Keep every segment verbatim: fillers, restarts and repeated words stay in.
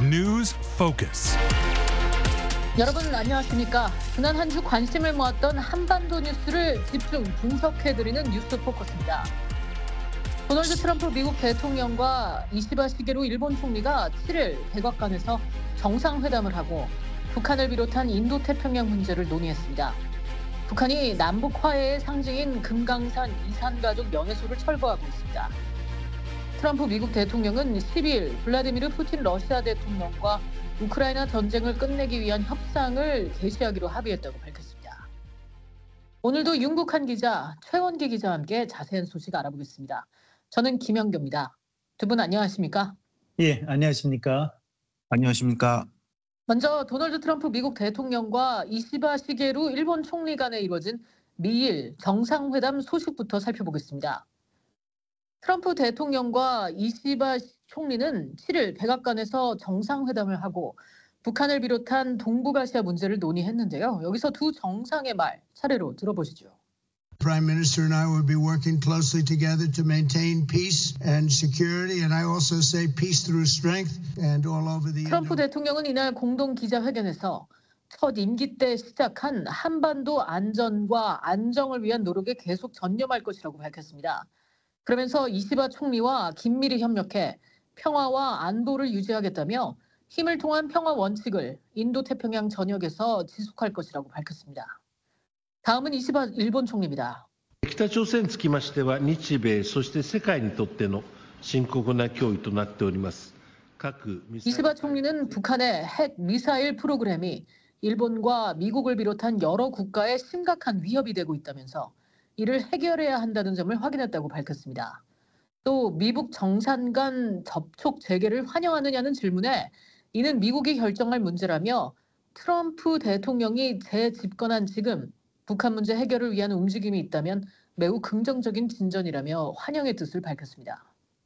News Focus. 여러분 안녕하십니까? 지난 한 주 관심을 모았던 한반도 뉴스를 집중 분석해드리는 뉴스 포커스입니다. 도널드 트럼프 미국 대통령과 이시바 시게루 일본 총리가 칠일 백악관에서 정상회담을 하고 북한을 비롯한 인도태평양 문제를 논의했습니다. 북한이 남북 화해의 상징인 금강산 이산가족 연회소를 철거하고 있습니다. 트럼프 미국 대통령은 십이일 블라디미르 푸틴 러시아 대통령과 우크라이나 전쟁을 끝내기 위한 협상을 개시하기로 합의했다고 밝혔습니다. 오늘도 윤국한 기자, 최원기 기자와 함께 자세한 소식 알아보겠습니다. 저는 김영규입니다. 두 분 안녕하십니까? 예, 안녕하십니까? 안녕하십니까? 먼저 도널드 트럼프 미국 대통령과 이시바 시게루 일본 총리 간에 이루어진 미일 정상회담 소식부터 살펴보겠습니다. 트럼프 대통령과 이시바 총리는 칠일 백악관에서 정상회담을 하고 북한을 비롯한 동북아시아 문제를 논의했는데요. 여기서 두 정상의 말 차례로 들어보시죠. Prime Minister and I will be working closely together to maintain peace and security, and I also say peace through strength and all over the. 트럼프 대통령은 이날 공동 기자회견에서 첫 임기 때 시작한 한반도 안전과 안정을 위한 노력에 계속 전념할 것이라고 밝혔습니다. 그러면서 이시바 총리와 긴밀히 협력해 평화와 안보를 유지하겠다며 힘을 통한 평화 원칙을 인도태평양 전역에서 지속할 것이라고 밝혔습니다. 다음은 이시바 일본 총리입니다. 北朝鮮につきましては日米そして世界にとっての深刻な脅威となっております。 이시바 총리는 북한의 핵 미사일 프로그램이 일본과 미국을 비롯한 여러 국가에 심각한 위협이 되고 있다면서 이를 해결해야 한다는 점을 확인했다고 밝혔습니다. 또 미북 정상 간 접촉 재개를 환영하느냐는 질문에 이는 미국이 결정할 문제라며 트럼프 대통령이 재집권한 지금 북한 문제 해결을 위한 움직임이 있다면 매우 긍정적인 진전이라며 환영의 뜻을 밝혔습니다.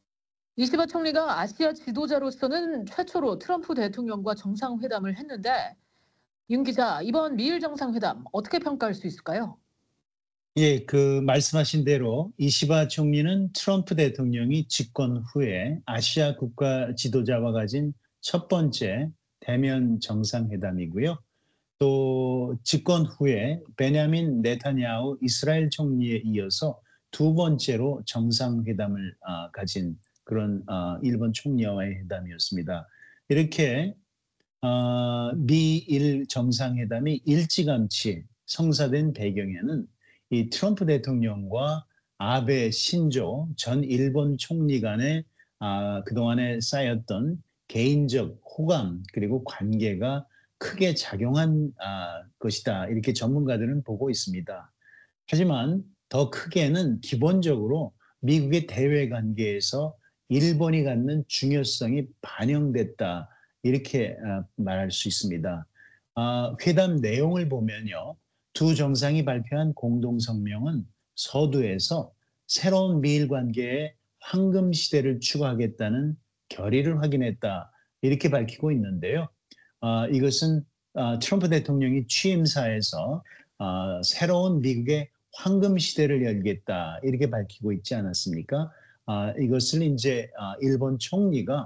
이시바 총리가 아시아 지도자로서는 최초로 트럼프 대통령과 정상회담을 했는데 윤 기자, 이번 미일 정상회담 어떻게 평가할 수 있을까요? 예, 그 말씀하신 대로 이시바 총리는 트럼프 대통령이 집권 후에 아시아 국가 지도자와 가진 첫 번째 대면 정상회담이고요. 또 집권 후에 베냐민 네타냐후 이스라엘 총리에 이어서 두 번째로 정상회담을 어, 가진 그런 어, 일본 총리와의 회담이었습니다. 이렇게 어, 미일 정상회담이 일찌감치 성사된 배경에는 이 트럼프 대통령과 아베 신조 전 일본 총리 간의 아, 그동안에 쌓였던 개인적 호감 그리고 관계가 크게 작용한 아, 것이다. 이렇게 전문가들은 보고 있습니다. 하지만 더 크게는 기본적으로 미국의 대외 관계에서 일본이 갖는 중요성이 반영됐다. 이렇게 아, 말할 수 있습니다. 아, 회담 내용을 보면요. 두 정상이 발표한 공동성명은 서두에서 새로운 미일 관계의 황금 시대를 추구하겠다는 결의를 확인했다. 이렇게 밝히고 있는데요. 어, 이것은 어, 트럼프 대통령이 취임사에서 어, 새로운 미국의 황금 시대를 열겠다. 이렇게 밝히고 있지 않았습니까? 어, 이것을 이제 어, 일본 총리가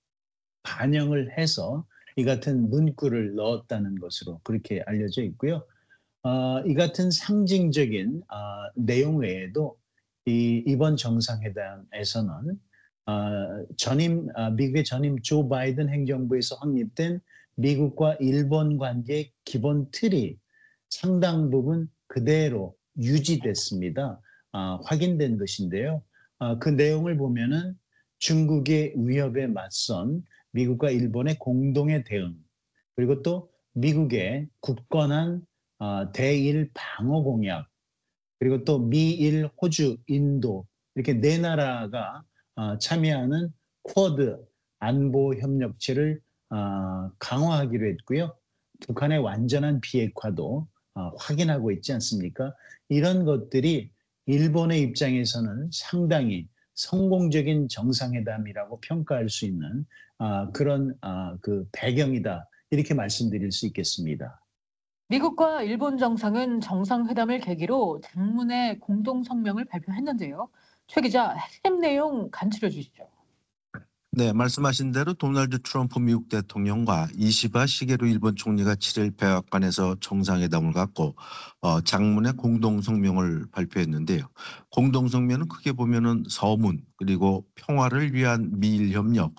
반영을 해서 이 같은 문구를 넣었다는 것으로 그렇게 알려져 있고요. 어, 이 같은 상징적인 어, 내용 외에도 이, 이번 정상회담에서는 어, 전임 어, 미국의 전임 조 바이든 행정부에서 확립된 미국과 일본 관계의 기본 틀이 상당 부분 그대로 유지됐습니다. 어, 확인된 것인데요. 어, 그 내용을 보면은 중국의 위협에 맞선 미국과 일본의 공동의 대응 그리고 또 미국의 굳건한 어, 대일 방어 공약 그리고 또 미일, 호주, 인도 이렇게 네 나라가 어, 참여하는 쿼드 안보 협력체를 어, 강화하기로 했고요. 북한의 완전한 비핵화도 어, 확인하고 있지 않습니까? 이런 것들이 일본의 입장에서는 상당히 성공적인 정상회담이라고 평가할 수 있는 어, 그런 어, 그 배경이다 이렇게 말씀드릴 수 있겠습니다. 미국과 일본 정상은 정상회담을 계기로 장문의 공동성명을 발표했는데요. 최 기자, 핵심 내용 간추려 주시죠. 네, 말씀하신 대로 도널드 트럼프 미국 대통령과 이시바 시게루 일본 총리가 칠 일 백악관에서 정상회담을 갖고 어, 장문의 공동 성명을 발표했는데요. 공동 성명은 크게 보면은 서문 그리고 평화를 위한 미일 협력,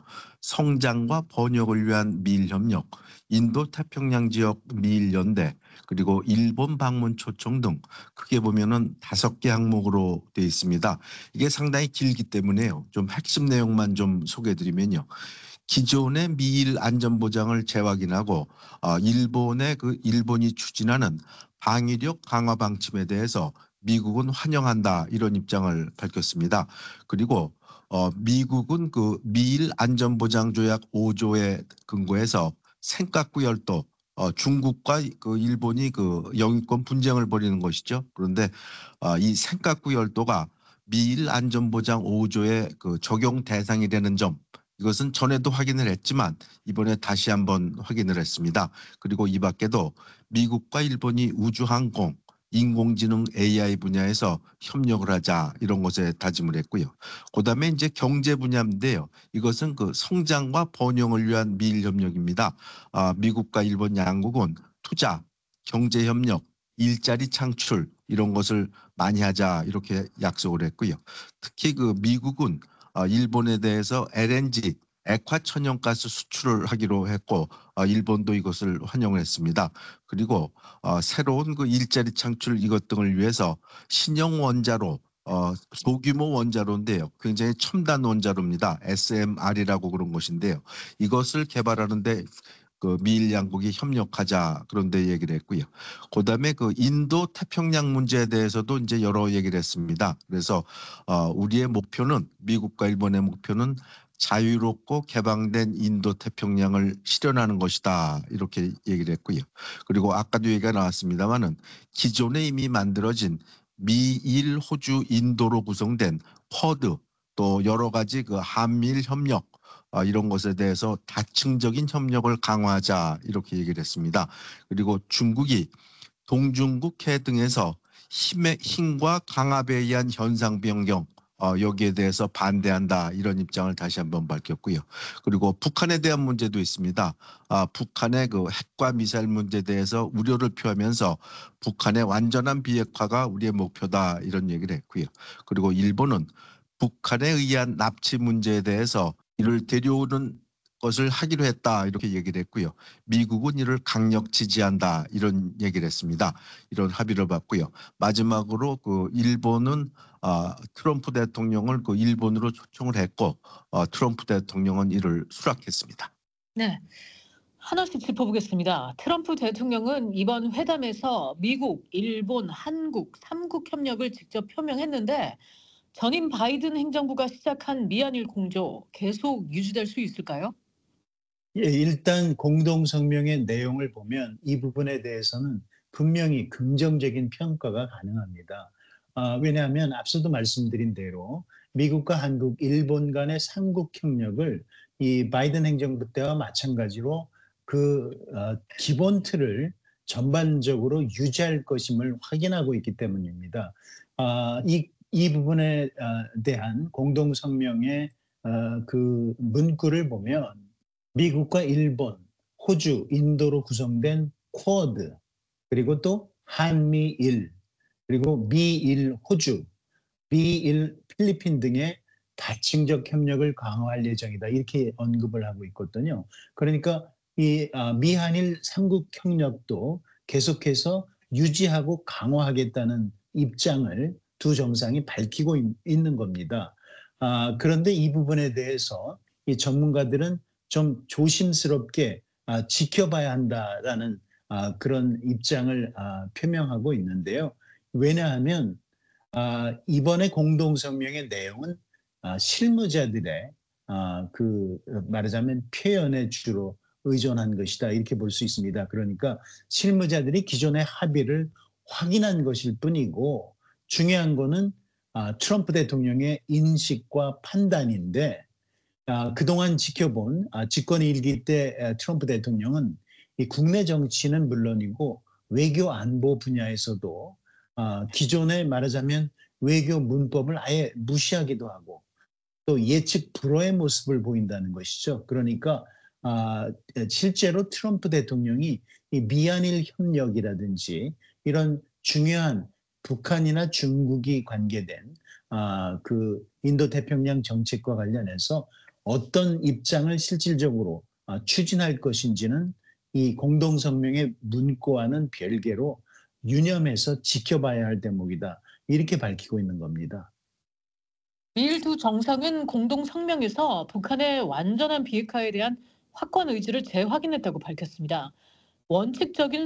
성장과 번역을 위한 미일 협력, 인도 태평양 지역 미일 연대, 그리고 일본 방문 초청 등 크게 보면은 다섯 개 항목으로 되어 있습니다. 이게 상당히 길기 때문에요. 좀 핵심 내용만 좀 소개해드리면요. 기존의 미일 안전보장을 재확인하고 어, 일본의 그 일본이 추진하는 방위력 강화 방침에 대해서 미국은 환영한다 이런 입장을 밝혔습니다. 그리고 어, 미국은 그 미일 안전보장조약 오 조에 근거해서 센카쿠 열도 어, 중국과 그 일본이 그 영유권 분쟁을 벌이는 것이죠. 그런데 어, 이 센카쿠 열도가 미일 안전보장 오 조의 그 적용 대상이 되는 점 이것은 전에도 확인을 했지만 이번에 다시 한번 확인을 했습니다. 그리고 이 밖에도 미국과 일본이 우주항공, 인공지능 에이아이 분야에서 협력을 하자 이런 것에 다짐을 했고요. 그다음에 이제 경제 분야인데요. 이것은 그 성장과 번영을 위한 미일 협력입니다. 아, 미국과 일본 양국은 투자, 경제 협력, 일자리 창출 이런 것을 많이 하자 이렇게 약속을 했고요. 특히 그 미국은 어, 일본에 대해서 엘엔지 액화천연가스 수출을 하기로 했고 어, 일본도 이것을 환영을 했습니다. 그리고 어, 새로운 그 일자리 창출 이것 등을 위해서 신형 원자로 어, 소규모 원자로인데요. 굉장히 첨단 원자로입니다. 에스엠알이라고 그런 것인데요. 이것을 개발하는데 그 미일 양국이 협력하자 그런데 얘기를 했고요. 그다음에 그 인도 태평양 문제에 대해서도 이제 여러 얘기를 했습니다. 그래서 어, 우리의 목표는 미국과 일본의 목표는 자유롭고 개방된 인도 태평양을 실현하는 것이다 이렇게 얘기를 했고요. 그리고 아까도 얘기가 나왔습니다만은 기존에 이미 만들어진 미일 호주 인도로 구성된 쿼드 또 여러 가지 그 한미일 협력 어, 이런 것에 대해서 다층적인 협력을 강화하자 이렇게 얘기를 했습니다. 그리고 중국이 동중국해 등에서 힘의, 힘과 강압에 의한 현상 변경 어, 여기에 대해서 반대한다 이런 입장을 다시 한번 밝혔고요. 그리고 북한에 대한 문제도 있습니다. 아, 북한의 그 핵과 미사일 문제에 대해서 우려를 표하면서 북한의 완전한 비핵화가 우리의 목표다 이런 얘기를 했고요. 그리고 일본은 북한에 의한 납치 문제에 대해서 이를 데려오는 것을 하기로 했다 이렇게 얘기를 했고요. 미국은 이를 강력 지지한다 이런 얘기를 했습니다. 이런 합의를 봤고요. 마지막으로 그 일본은 어, 트럼프 대통령을 그 일본으로 초청을 했고 어, 트럼프 대통령은 이를 수락했습니다. 네. 하나씩 짚어보겠습니다. 트럼프 대통령은 이번 회담에서 미국, 일본, 한국 삼국 협력을 직접 표명했는데 전임 바이든 행정부가 시작한 미한일 공조 계속 유지될 수 있을까요? 예, 일단 공동 성명의 내용을 보면 이 부분에 대해서는 분명히 긍정적인 평가가 가능합니다. 아, 왜냐하면 앞서도 말씀드린 대로 미국과 한국, 일본 간의 삼국 협력을 이 바이든 행정부 때와 마찬가지로 그 어, 기본 틀을 전반적으로 유지할 것임을 확인하고 있기 때문입니다. 아, 이, 이 부분에 어, 대한 공동 성명의 어, 그 문구를 보면 미국과 일본, 호주, 인도로 구성된 쿼드, 그리고 또 한미일, 그리고 미일 호주, 미일 필리핀 등의 다층적 협력을 강화할 예정이다. 이렇게 언급을 하고 있거든요. 그러니까 이 미한일 삼국 협력도 계속해서 유지하고 강화하겠다는 입장을 두 정상이 밝히고 있는 겁니다. 아, 그런데 이 부분에 대해서 이 전문가들은 좀 조심스럽게 아, 지켜봐야 한다라는 아, 그런 입장을 아, 표명하고 있는데요. 왜냐하면 아, 이번에 공동성명의 내용은 아, 실무자들의 아, 그 말하자면 표현에 주로 의존한 것이다 이렇게 볼 수 있습니다. 그러니까 실무자들이 기존의 합의를 확인한 것일 뿐이고 중요한 거는 아, 트럼프 대통령의 인식과 판단인데 아, 그동안 지켜본 아, 집권 일기 때 아, 트럼프 대통령은 이 국내 정치는 물론이고 외교 안보 분야에서도 아, 기존에 말하자면 외교 문법을 아예 무시하기도 하고 또 예측 불허의 모습을 보인다는 것이죠. 그러니까 아, 실제로 트럼프 대통령이 이 미한일 협력이라든지 이런 중요한 북한이나 중국이 관계된 아, 그 인도 태평양 정책과 관련해서 어떤 입장을 실질적으로 아, 추진할 것인지는 이 공동 성명의 문구와는 별개로 유념해서 지켜봐야 할 대목이다. 이렇게 밝히고 있는 겁니다. 미일 두 정상은 공동 성명에서 북한의 완전한 비핵화에 대한 확고한 의지를 재확인했다고 밝혔습니다. 원칙적인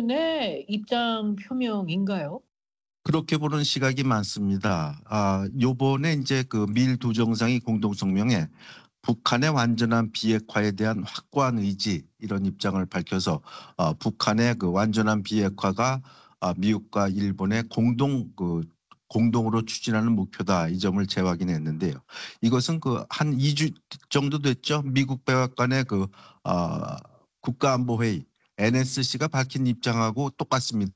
수준의 입장 표명인가요? 그렇게 보는 시각이 많습니다. 아, 요번에 이제 그 미일 두 정상이 공동 성명에 북한의 완전한 비핵화에 대한 확고한 의지 이런 입장을 밝혀서 어, 북한의 그 완전한 비핵화가 아, 미국과 일본의 공동 그 공동으로 추진하는 목표다 이 점을 재확인했는데요. 이것은 그 한 이 주 정도 됐죠. 미국 백악관의 그 어, 국가안보회의 엔에스씨가 밝힌 입장하고 똑같습니다.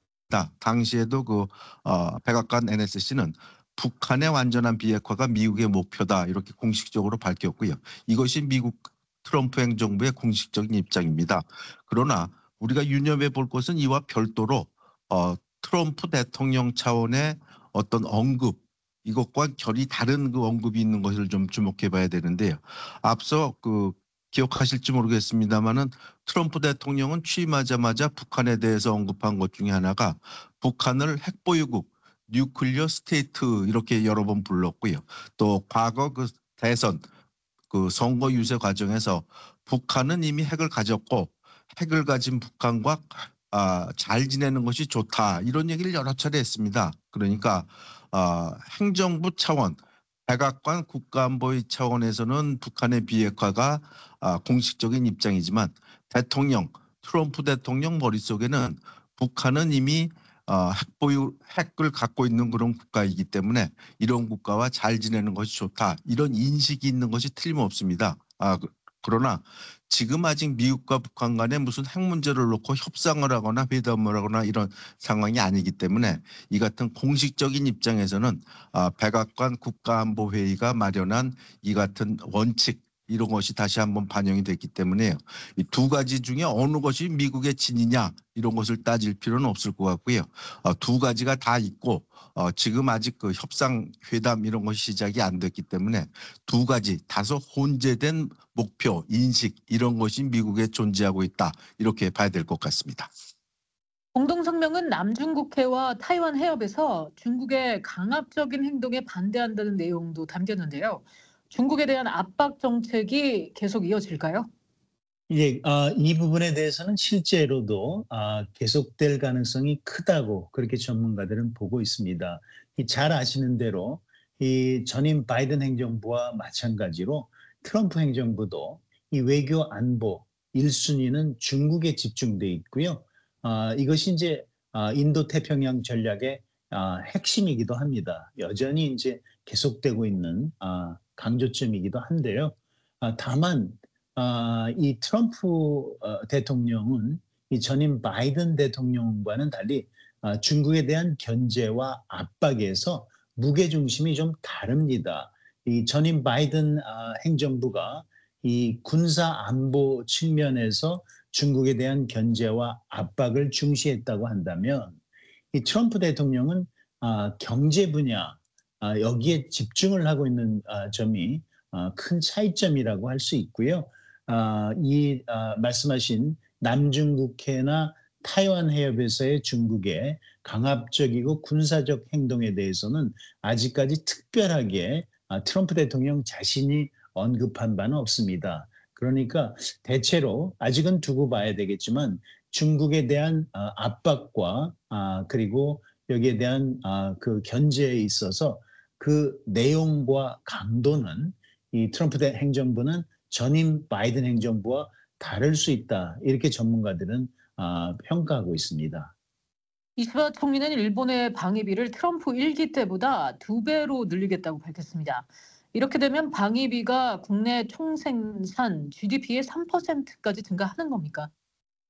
당시에도 그 어, 백악관 엔에스씨는 북한의 완전한 비핵화가 미국의 목표다 이렇게 공식적으로 밝혔고요. 이것이 미국 트럼프 행정부의 공식적인 입장입니다. 그러나 우리가 유념해 볼 것은 이와 별도로 어, 트럼프 대통령 차원의 어떤 언급 이것과 결이 다른 그 언급이 있는 것을 좀 주목해 봐야 되는데요. 앞서 그 기억하실지 모르겠습니다만은 트럼프 대통령은 취임하자마자 북한에 대해서 언급한 것 중에 하나가 북한을 핵보유국 뉴클리어 스테이트 이렇게 여러 번 불렀고요. 또 과거 그 대선 그 선거 유세 과정에서 북한은 이미 핵을 가졌고 핵을 가진 북한과 아, 잘 지내는 것이 좋다 이런 얘기를 여러 차례 했습니다. 그러니까 아, 행정부 차원 백악관 국가안보위 차원에서는 북한의 비핵화가 아, 공식적인 입장이지만 대통령 트럼프 대통령 머릿속에는 북한은 이미 어, 핵보유 핵을 갖고 있는 그런 국가이기 때문에 이런 국가와 잘 지내는 것이 좋다 이런 인식이 있는 것이 틀림없습니다. 아, 그, 그러나 지금 아직 미국과 북한 간에 무슨 핵 문제를 놓고 협상을 하거나 회담을 하거나 이런 상황이 아니기 때문에 이 같은 공식적인 입장에서는 아, 백악관 국가안보회의가 마련한 이 같은 원칙 이런 것이 다시 한번 반영이 됐기 때문에요. 이 두 가지 중에 어느 것이 미국의 진이냐 이런 것을 따질 필요는 없을 것 같고요. 어, 두 가지가 다 있고 어, 지금 아직 그 협상 회담 이런 것이 시작이 안 됐기 때문에 두 가지 다소 혼재된 목표 인식 이런 것이 미국에 존재하고 있다 이렇게 봐야 될 것 같습니다. 공동성명은 남중국해와 타이완 해협에서 중국의 강압적인 행동에 반대한다는 내용도 담겼는데요. 중국에 대한 압박 정책이 계속 이어질까요? 예, 아, 이 부분에 대해서는 실제로도 아, 계속될 가능성이 크다고 그렇게 전문가들은 보고 있습니다. 이 잘 아시는 대로 이 전임 바이든 행정부와 마찬가지로 트럼프 행정부도 이 외교 안보 일 순위는 중국에 집중돼 있고요. 아, 이것이 이제 아, 인도 태평양 전략의 아, 핵심이기도 합니다. 여전히 이제 계속되고 있는 아, 강조점이기도 한데요. 아, 다만 아, 이 트럼프 어, 대통령은 이 전임 바이든 대통령과는 달리 아, 중국에 대한 견제와 압박에서 무게 중심이 좀 다릅니다. 이 전임 바이든 아, 행정부가 이 군사 안보 측면에서 중국에 대한 견제와 압박을 중시했다고 한다면 이 트럼프 대통령은 아, 경제 분야 아, 여기에 집중을 하고 있는 아, 점이 아, 큰 차이점이라고 할 수 있고요. 아, 이 아, 말씀하신 남중국해나 타이완 해협에서의 중국의 강압적이고 군사적 행동에 대해서는 아직까지 특별하게 아, 트럼프 대통령 자신이 언급한 바는 없습니다. 그러니까 대체로 아직은 두고 봐야 되겠지만 중국에 대한 아, 압박과 아, 그리고 여기에 대한 아, 그 견제에 있어서 그 내용과 강도는 이 트럼프 대 행정부는 전임 바이든 행정부와 다를 수 있다. 이렇게 전문가들은 아, 평가하고 있습니다. 이시바 총리는 일본의 방위비를 트럼프 일 기 때보다 두 배로 늘리겠다고 밝혔습니다. 이렇게 되면 방위비가 국내 총생산 지디피의 삼 퍼센트까지 증가하는 겁니까?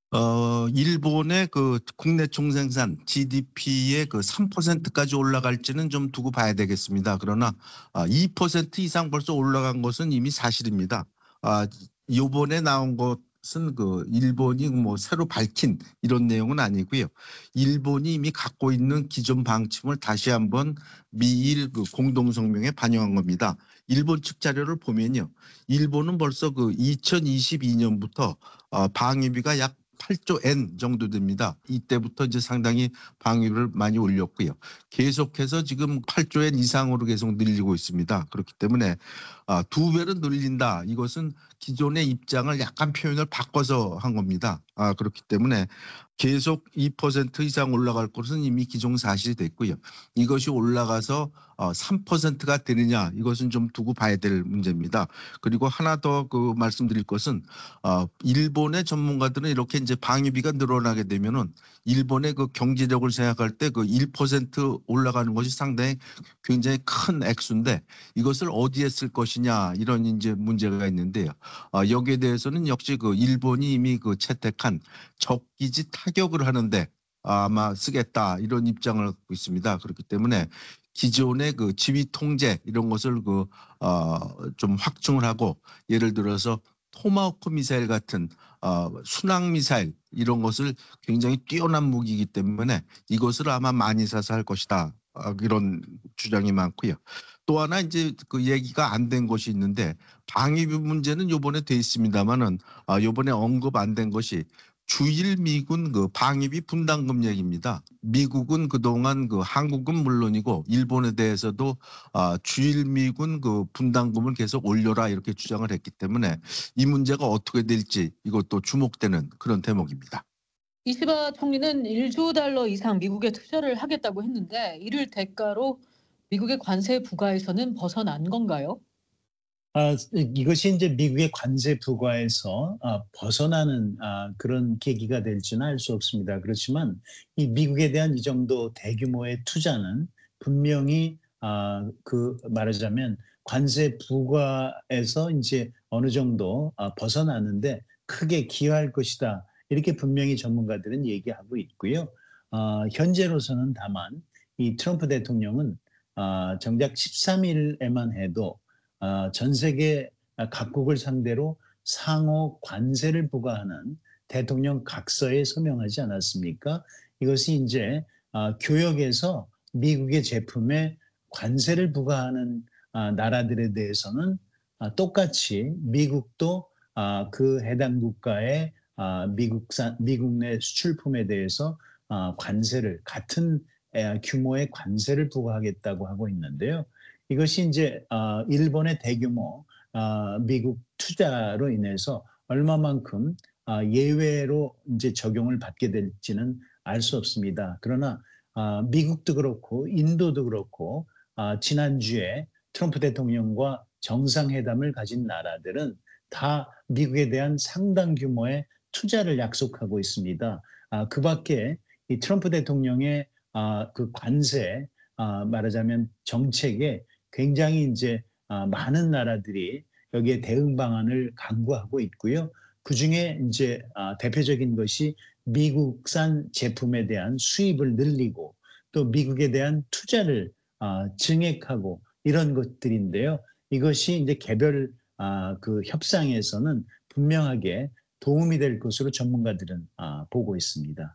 어, 일본의 그 국내 총생산 지디피의 그 삼 퍼센트까지 올라갈지는 좀 두고 봐야 되겠습니다. 그러나 아, 이 퍼센트 이상 벌써 올라간 것은 이미 사실입니다. 아, 요번에 나온 것은 그 일본이 뭐 새로 밝힌 이런 내용은 아니고요. 일본이 이미 갖고 있는 기존 방침을 다시 한번 미일 그 공동성명에 반영한 겁니다. 일본 측 자료를 보면요. 일본은 벌써 그 이천이십이 년부터 어, 방위비가 약 팔조 엔 정도 됩니다. 이때부터 이제 상당히 방위를 많이 올렸고요. 계속해서 지금 팔조 엔 이상으로 계속 늘리고 있습니다. 그렇기 때문에 아, 두 배로 늘린다. 이것은 기존의 입장을 약간 표현을 바꿔서 한 겁니다. 아, 그렇기 때문에 계속 이 퍼센트 이상 올라갈 것은 이미 기정사실이 됐고요. 이것이 올라가서 어, 삼 퍼센트가 되느냐 이것은 좀 두고 봐야 될 문제입니다. 그리고 하나 더 그 말씀드릴 것은 어, 일본의 전문가들은 이렇게 이제 방위비가 늘어나게 되면은 일본의 그 경제력을 생각할 때 그 일 퍼센트 올라가는 것이 상당히 굉장히 큰 액수인데 이것을 어디에 쓸 것이냐 이런 이제 문제가 있는데요. 어, 여기에 대해서는 역시 그 일본이 이미 그 채택한 적기지 타격을 하는데 아마 쓰겠다 이런 입장을 갖고 있습니다. 그렇기 때문에 기존의 그 지휘 통제 이런 것을 그 어 좀 확충을 하고 예를 들어서 토마호크 미사일 같은 어 순항 미사일 이런 것을 굉장히 뛰어난 무기이기 때문에 이것을 아마 많이 사서 할 것이다. 어, 이런 주장이 많고요. 또 하나 이제 그 얘기가 안 된 것이 있는데 방위비 문제는 요번에 돼 있습니다만은 아, 요번에 언급 안 된 것이 주일 미군 그 방위비 분담금 얘기입니다. 미국은 그동안 그 한국은 물론이고 일본에 대해서도 아, 주일 미군 그 분담금을 계속 올려라 이렇게 주장을 했기 때문에 이 문제가 어떻게 될지 이것도 주목되는 그런 대목입니다. 이시바 총리는 일조 달러 이상 미국에 투자를 하겠다고 했는데 이를 대가로 미국의 관세 부과에서는 벗어난 건가요? 아, 이것이 이제 미국의 관세 부과에서 아, 벗어나는 아, 그런 계기가 될지는 알 수 없습니다. 그렇지만 이 미국에 대한 이 정도 대규모의 투자는 분명히 아, 그 말하자면 관세 부과에서 이제 어느 정도 아, 벗어나는데 크게 기여할 것이다. 이렇게 분명히 전문가들은 얘기하고 있고요. 아, 현재로서는 다만 이 트럼프 대통령은 아, 정작 십삼 일에만 해도 아, 전 세계 각국을 상대로 상호 관세를 부과하는 대통령 각서에 서명하지 않았습니까? 이것이 이제 아, 교역에서 미국의 제품에 관세를 부과하는 아, 나라들에 대해서는 아, 똑같이 미국도 아, 그 해당 국가의 아, 미국산 미국 내 수출품에 대해서 아, 관세를 같은 에, 규모의 관세를 부과하겠다고 하고 있는데요. 이것이 이제 아, 일본의 대규모 아, 미국 투자로 인해서 얼마만큼 아, 예외로 이제 적용을 받게 될지는 알 수 없습니다. 그러나 아, 미국도 그렇고 인도도 그렇고 아, 지난주에 트럼프 대통령과 정상회담을 가진 나라들은 다 미국에 대한 상당 규모의 투자를 약속하고 있습니다. 아, 그 밖에 이 트럼프 대통령의 아, 그 관세 아, 말하자면 정책에 굉장히 이제 아, 많은 나라들이 여기에 대응 방안을 강구하고 있고요. 그 중에 이제 아, 대표적인 것이 미국산 제품에 대한 수입을 늘리고 또 미국에 대한 투자를 아, 증액하고 이런 것들인데요. 이것이 이제 개별 아, 그 협상에서는 분명하게 도움이 될 것으로 전문가들은 아, 보고 있습니다.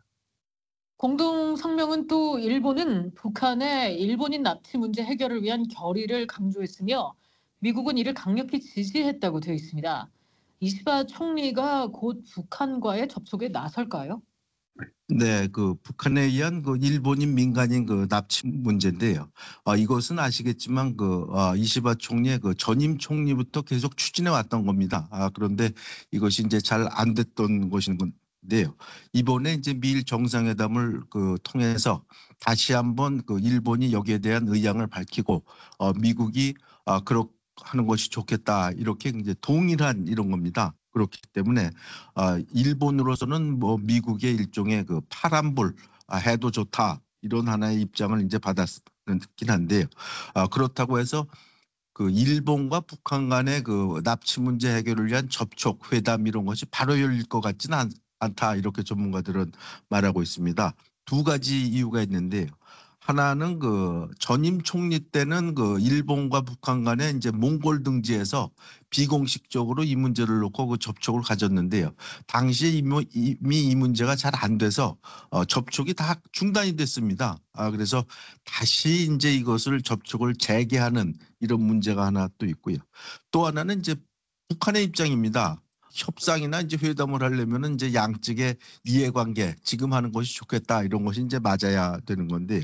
공동 성명은 또 일본은 북한의 일본인 납치 문제 해결을 위한 결의를 강조했으며 미국은 이를 강력히 지지했다고 되어 있습니다. 이시바 총리가 곧 북한과의 접촉에 나설까요? 네, 그 북한에 의한 그 일본인 민간인 그 납치 문제인데요. 아, 이것은 아시겠지만 그 아, 이시바 총리의 그 전임 총리부터 계속 추진해 왔던 겁니다. 아, 그런데 이것이 이제 잘 안 됐던 것인 건데요. 이번에 이제 미일 정상회담을 그 통해서 다시 한번 그 일본이 여기에 대한 의향을 밝히고 어, 미국이 아, 그렇게 하는 것이 좋겠다 이렇게 이제 동일한 이런 겁니다. 그렇기 때문에 아, 일본으로서는 뭐 미국의 일종의 그 파란불 아, 해도 좋다 이런 하나의 입장을 이제 받았긴 한데요. 아, 그렇다고 해서 그 일본과 북한 간의 그 납치 문제 해결을 위한 접촉 회담 이런 것이 바로 열릴 것 같지는 않, 않다 이렇게 전문가들은 말하고 있습니다. 두 가지 이유가 있는데요. 하나는 그 전임 총리 때는 그 일본과 북한 간에 이제 몽골 등지에서 비공식적으로 이 문제를 놓고 그 접촉을 가졌는데요. 당시에 이미, 이미 이 문제가 잘 안 돼서 어, 접촉이 다 중단이 됐습니다. 아, 그래서 다시 이제 이것을 접촉을 재개하는 이런 문제가 하나 또 있고요. 또 하나는 이제 북한의 입장입니다. 협상이나 이제 회담을 하려면은 이제 양측의 이해관계 지금 하는 것이 좋겠다 이런 것이 이제 맞아야 되는 건데요.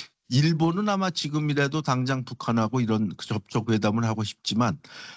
일본은 아마 지금이라도 당장 북한하고 이런 접촉 회담을 하고 싶지만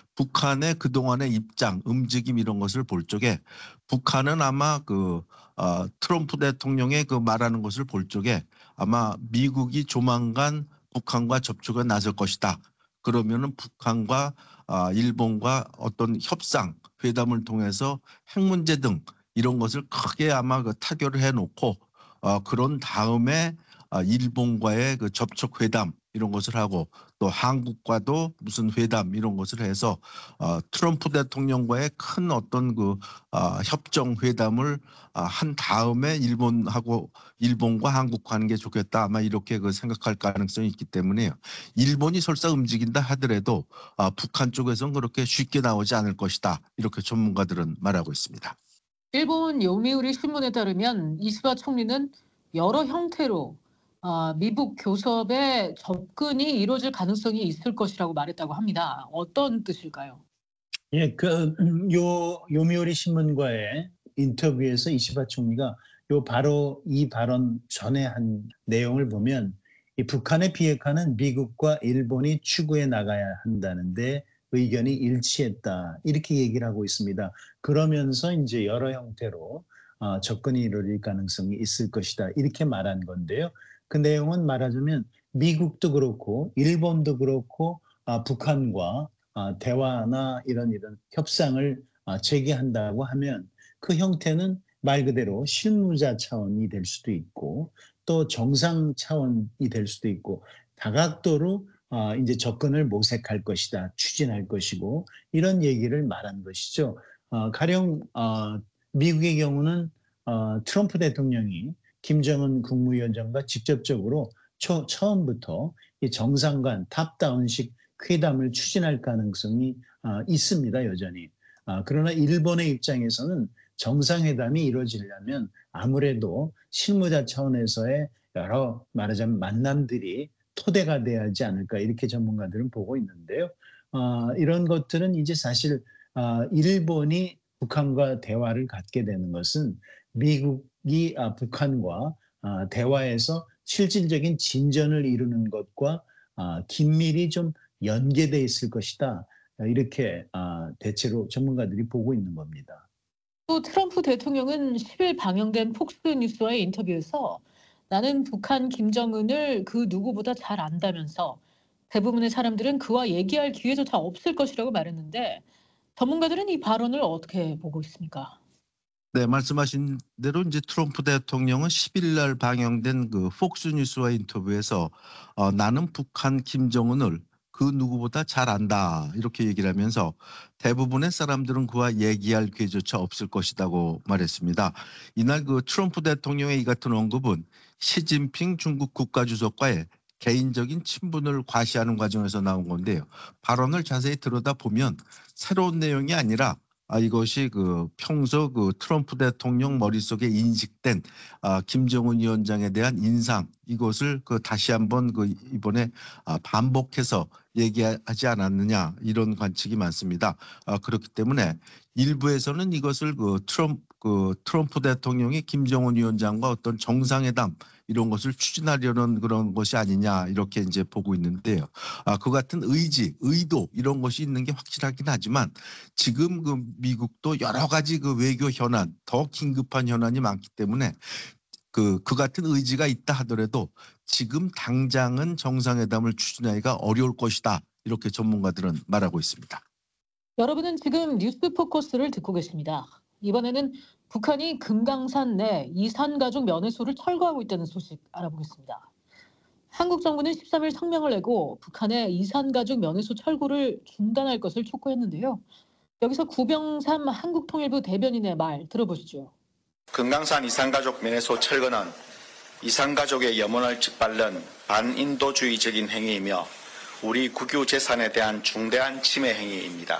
북한의 그동안의 입장, 움직임 이런 것을 볼 적에 북한은 아마 그 어, 트럼프 대통령의 그 말하는 것을 볼 적에 아마 미국이 조만간 북한과 접촉에 나설 것이다. 그러면은 북한과 아, 일본과 어떤 협상, 회담을 통해서 핵 문제 등 이런 것을 크게 아마 그 타결을 해놓고 어, 그런 다음에 아, 일본과의 그 접촉 회담 이런 것을 하고 또 한국과도 무슨 회담 이런 것을 해서 어, 트럼프 대통령과의 큰 어떤 그 어, 협정 회담을 아, 한 다음에 일본하고 일본과 한국과 하는 게 좋겠다 아마 이렇게 그 생각할 가능성이 있기 때문에요. 일본이 설사 움직인다 하더라도 아, 북한 쪽에서는 그렇게 쉽게 나오지 않을 것이다 이렇게 전문가들은 말하고 있습니다. 일본 요미우리 신문에 따르면 이시바 총리는 여러 형태로 아, 미국 교섭에 접근이 이루어질 가능성이 있을 것이라고 말했다고 합니다. 어떤 뜻일까요? 예, 그, 음, 요, 요미우리 신문과의 인터뷰에서 이시바 총리가 요 바로 이 발언 전에 한 내용을 보면 이 북한의 비핵화는 미국과 일본이 추구해 나가야 한다는데 의견이 일치했다. 이렇게 얘기를 하고 있습니다. 그러면서 이제 여러 형태로 어, 접근이 이루어질 가능성이 있을 것이다. 이렇게 말한 건데요. 그 내용은 말하자면 미국도 그렇고 일본도 그렇고 아, 북한과 아, 대화나 이런 이런 협상을 아, 재개한다고 하면 그 형태는 말 그대로 실무자 차원이 될 수도 있고 또 정상 차원이 될 수도 있고 다각도로 아, 이제 접근을 모색할 것이다, 추진할 것이고 이런 얘기를 말한 것이죠. 어, 가령 어, 미국의 경우는 어, 트럼프 대통령이 김정은 국무위원장과 직접적으로 초, 처음부터 이 정상 간 탑다운식 회담을 추진할 가능성이 아, 있습니다, 여전히. 아, 그러나 일본의 입장에서는 정상회담이 이루어지려면 아무래도 실무자 차원에서의 여러 말하자면 만남들이 토대가 돼야 하지 않을까 이렇게 전문가들은 보고 있는데요. 아, 이런 것들은 이제 사실 아, 일본이 북한과 대화를 갖게 되는 것은 미국이 아, 북한과 아, 대화에서 실질적인 진전을 이루는 것과 아, 긴밀히 좀 연계돼 있을 것이다. 이렇게 아, 대체로 전문가들이 보고 있는 겁니다. 또 트럼프 대통령은 십 일 방영된 폭스뉴스와의 인터뷰에서 나는 북한 김정은을 그 누구보다 잘 안다면서 대부분의 사람들은 그와 얘기할 기회조차 없을 것이라고 말했는데 전문가들은 이 발언을 어떻게 보고 있습니까? 네, 말씀하신 대로 이제 트럼프 대통령은 십 일 날 방영된 그 폭스뉴스와 인터뷰에서 어, 나는 북한 김정은을 그 누구보다 잘 안다 이렇게 얘기를 하면서 대부분의 사람들은 그와 얘기할 기회조차 없을 것이라고 말했습니다. 이날 그 트럼프 대통령의 이 같은 언급은 시진핑 중국 국가주석과의 개인적인 친분을 과시하는 과정에서 나온 건데요. 발언을 자세히 들여다보면 새로운 내용이 아니라 아, 이것이 그 평소 그 트럼프 대통령 머릿속에 인식된 아, 김정은 위원장에 대한 인상 이것을 그 다시 한번 그 이번에 아, 반복해서 얘기하지 않았느냐 이런 관측이 많습니다. 아, 그렇기 때문에 일부에서는 이것을 그 트럼프 그 트럼프 대통령이 김정은 위원장과 어떤 정상회담 이런 것을 추진하려는 그런 것이 아니냐 이렇게 이제 보고 있는데요. 아, 그 같은 의지, 의도 이런 것이 있는 게 확실하긴 하지만 지금 그 미국도 여러 가지 그 외교 현안, 더 긴급한 현안이 많기 때문에 그, 그 같은 의지가 있다 하더라도 지금 당장은 정상회담을 추진하기가 어려울 것이다. 이렇게 전문가들은 말하고 있습니다. 여러분은 지금 뉴스 포커스를 듣고 계십니다. 이번에는 북한이 금강산 내 이산가족 면회소를 철거하고 있다는 소식 알아보겠습니다. 한국 정부는 십삼 일 성명을 내고 북한의 이산가족 면회소 철거를 중단할 것을 촉구했는데요. 여기서 구병삼 한국통일부 대변인의 말 들어보시죠. 금강산 이산가족 면회소 철거는 이산가족의 염원을 짓밟는 반인도주의적인 행위이며 우리 국유 재산에 대한 중대한 침해 행위입니다.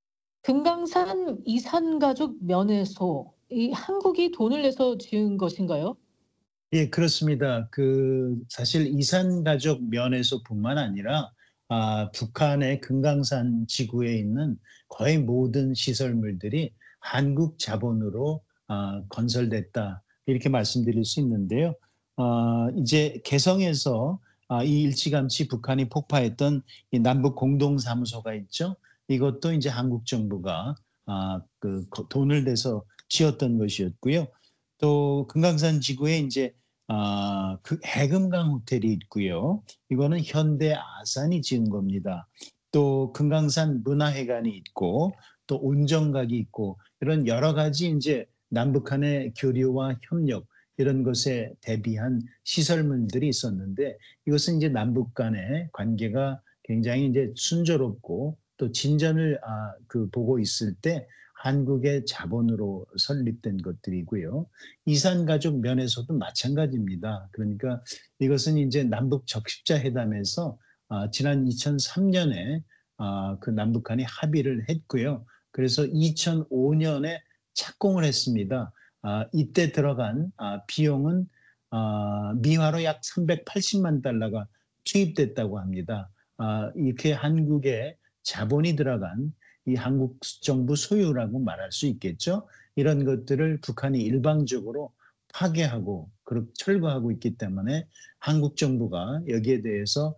금강산 이산가족 면회소, 이 한국이 돈을 내서 지은 것인가요? 예, 그렇습니다. 그 사실 이산가족 면회소뿐만 아니라 아, 북한의 금강산 지구에 있는 거의 모든 시설물들이 한국 자본으로 아, 건설됐다 이렇게 말씀드릴 수 있는데요. 아, 이제 개성에서 아, 이 일찌감치 북한이 폭파했던 이 남북 공동사무소가 있죠. 이것도 이제 한국 정부가 아, 그 돈을 내서 지었던 것이었고요. 또 금강산 지구에 이제 아, 그 해금강 호텔이 있고요. 이거는 현대 아산이 지은 겁니다. 또 금강산 문화회관이 있고 또 온정각이 있고 이런 여러 가지 이제 남북한의 교류와 협력 이런 것에 대비한 시설물들이 있었는데 이것은 이제 남북 간의 관계가 굉장히 이제 순조롭고 또 진전을 아, 그 보고 있을 때 한국의 자본으로 설립된 것들이고요. 이산가족 면회소도 마찬가지입니다. 그러니까 이것은 이제 남북 적십자 회담에서 아, 지난 이천삼 년에 아, 그 남북한이 합의를 했고요. 그래서 이천오 년에 착공을 했습니다. 아, 이때 들어간 아, 비용은 아, 미화로 약 삼백팔십만 달러가 투입됐다고 합니다. 아, 이렇게 한국에 자본이 들어간 이 한국 정부 소유라고 말할 수 있겠죠. 이런 것들을 북한이 일방적으로 파괴하고 철거하고 있기 때문에 한국 정부가 여기에 대해서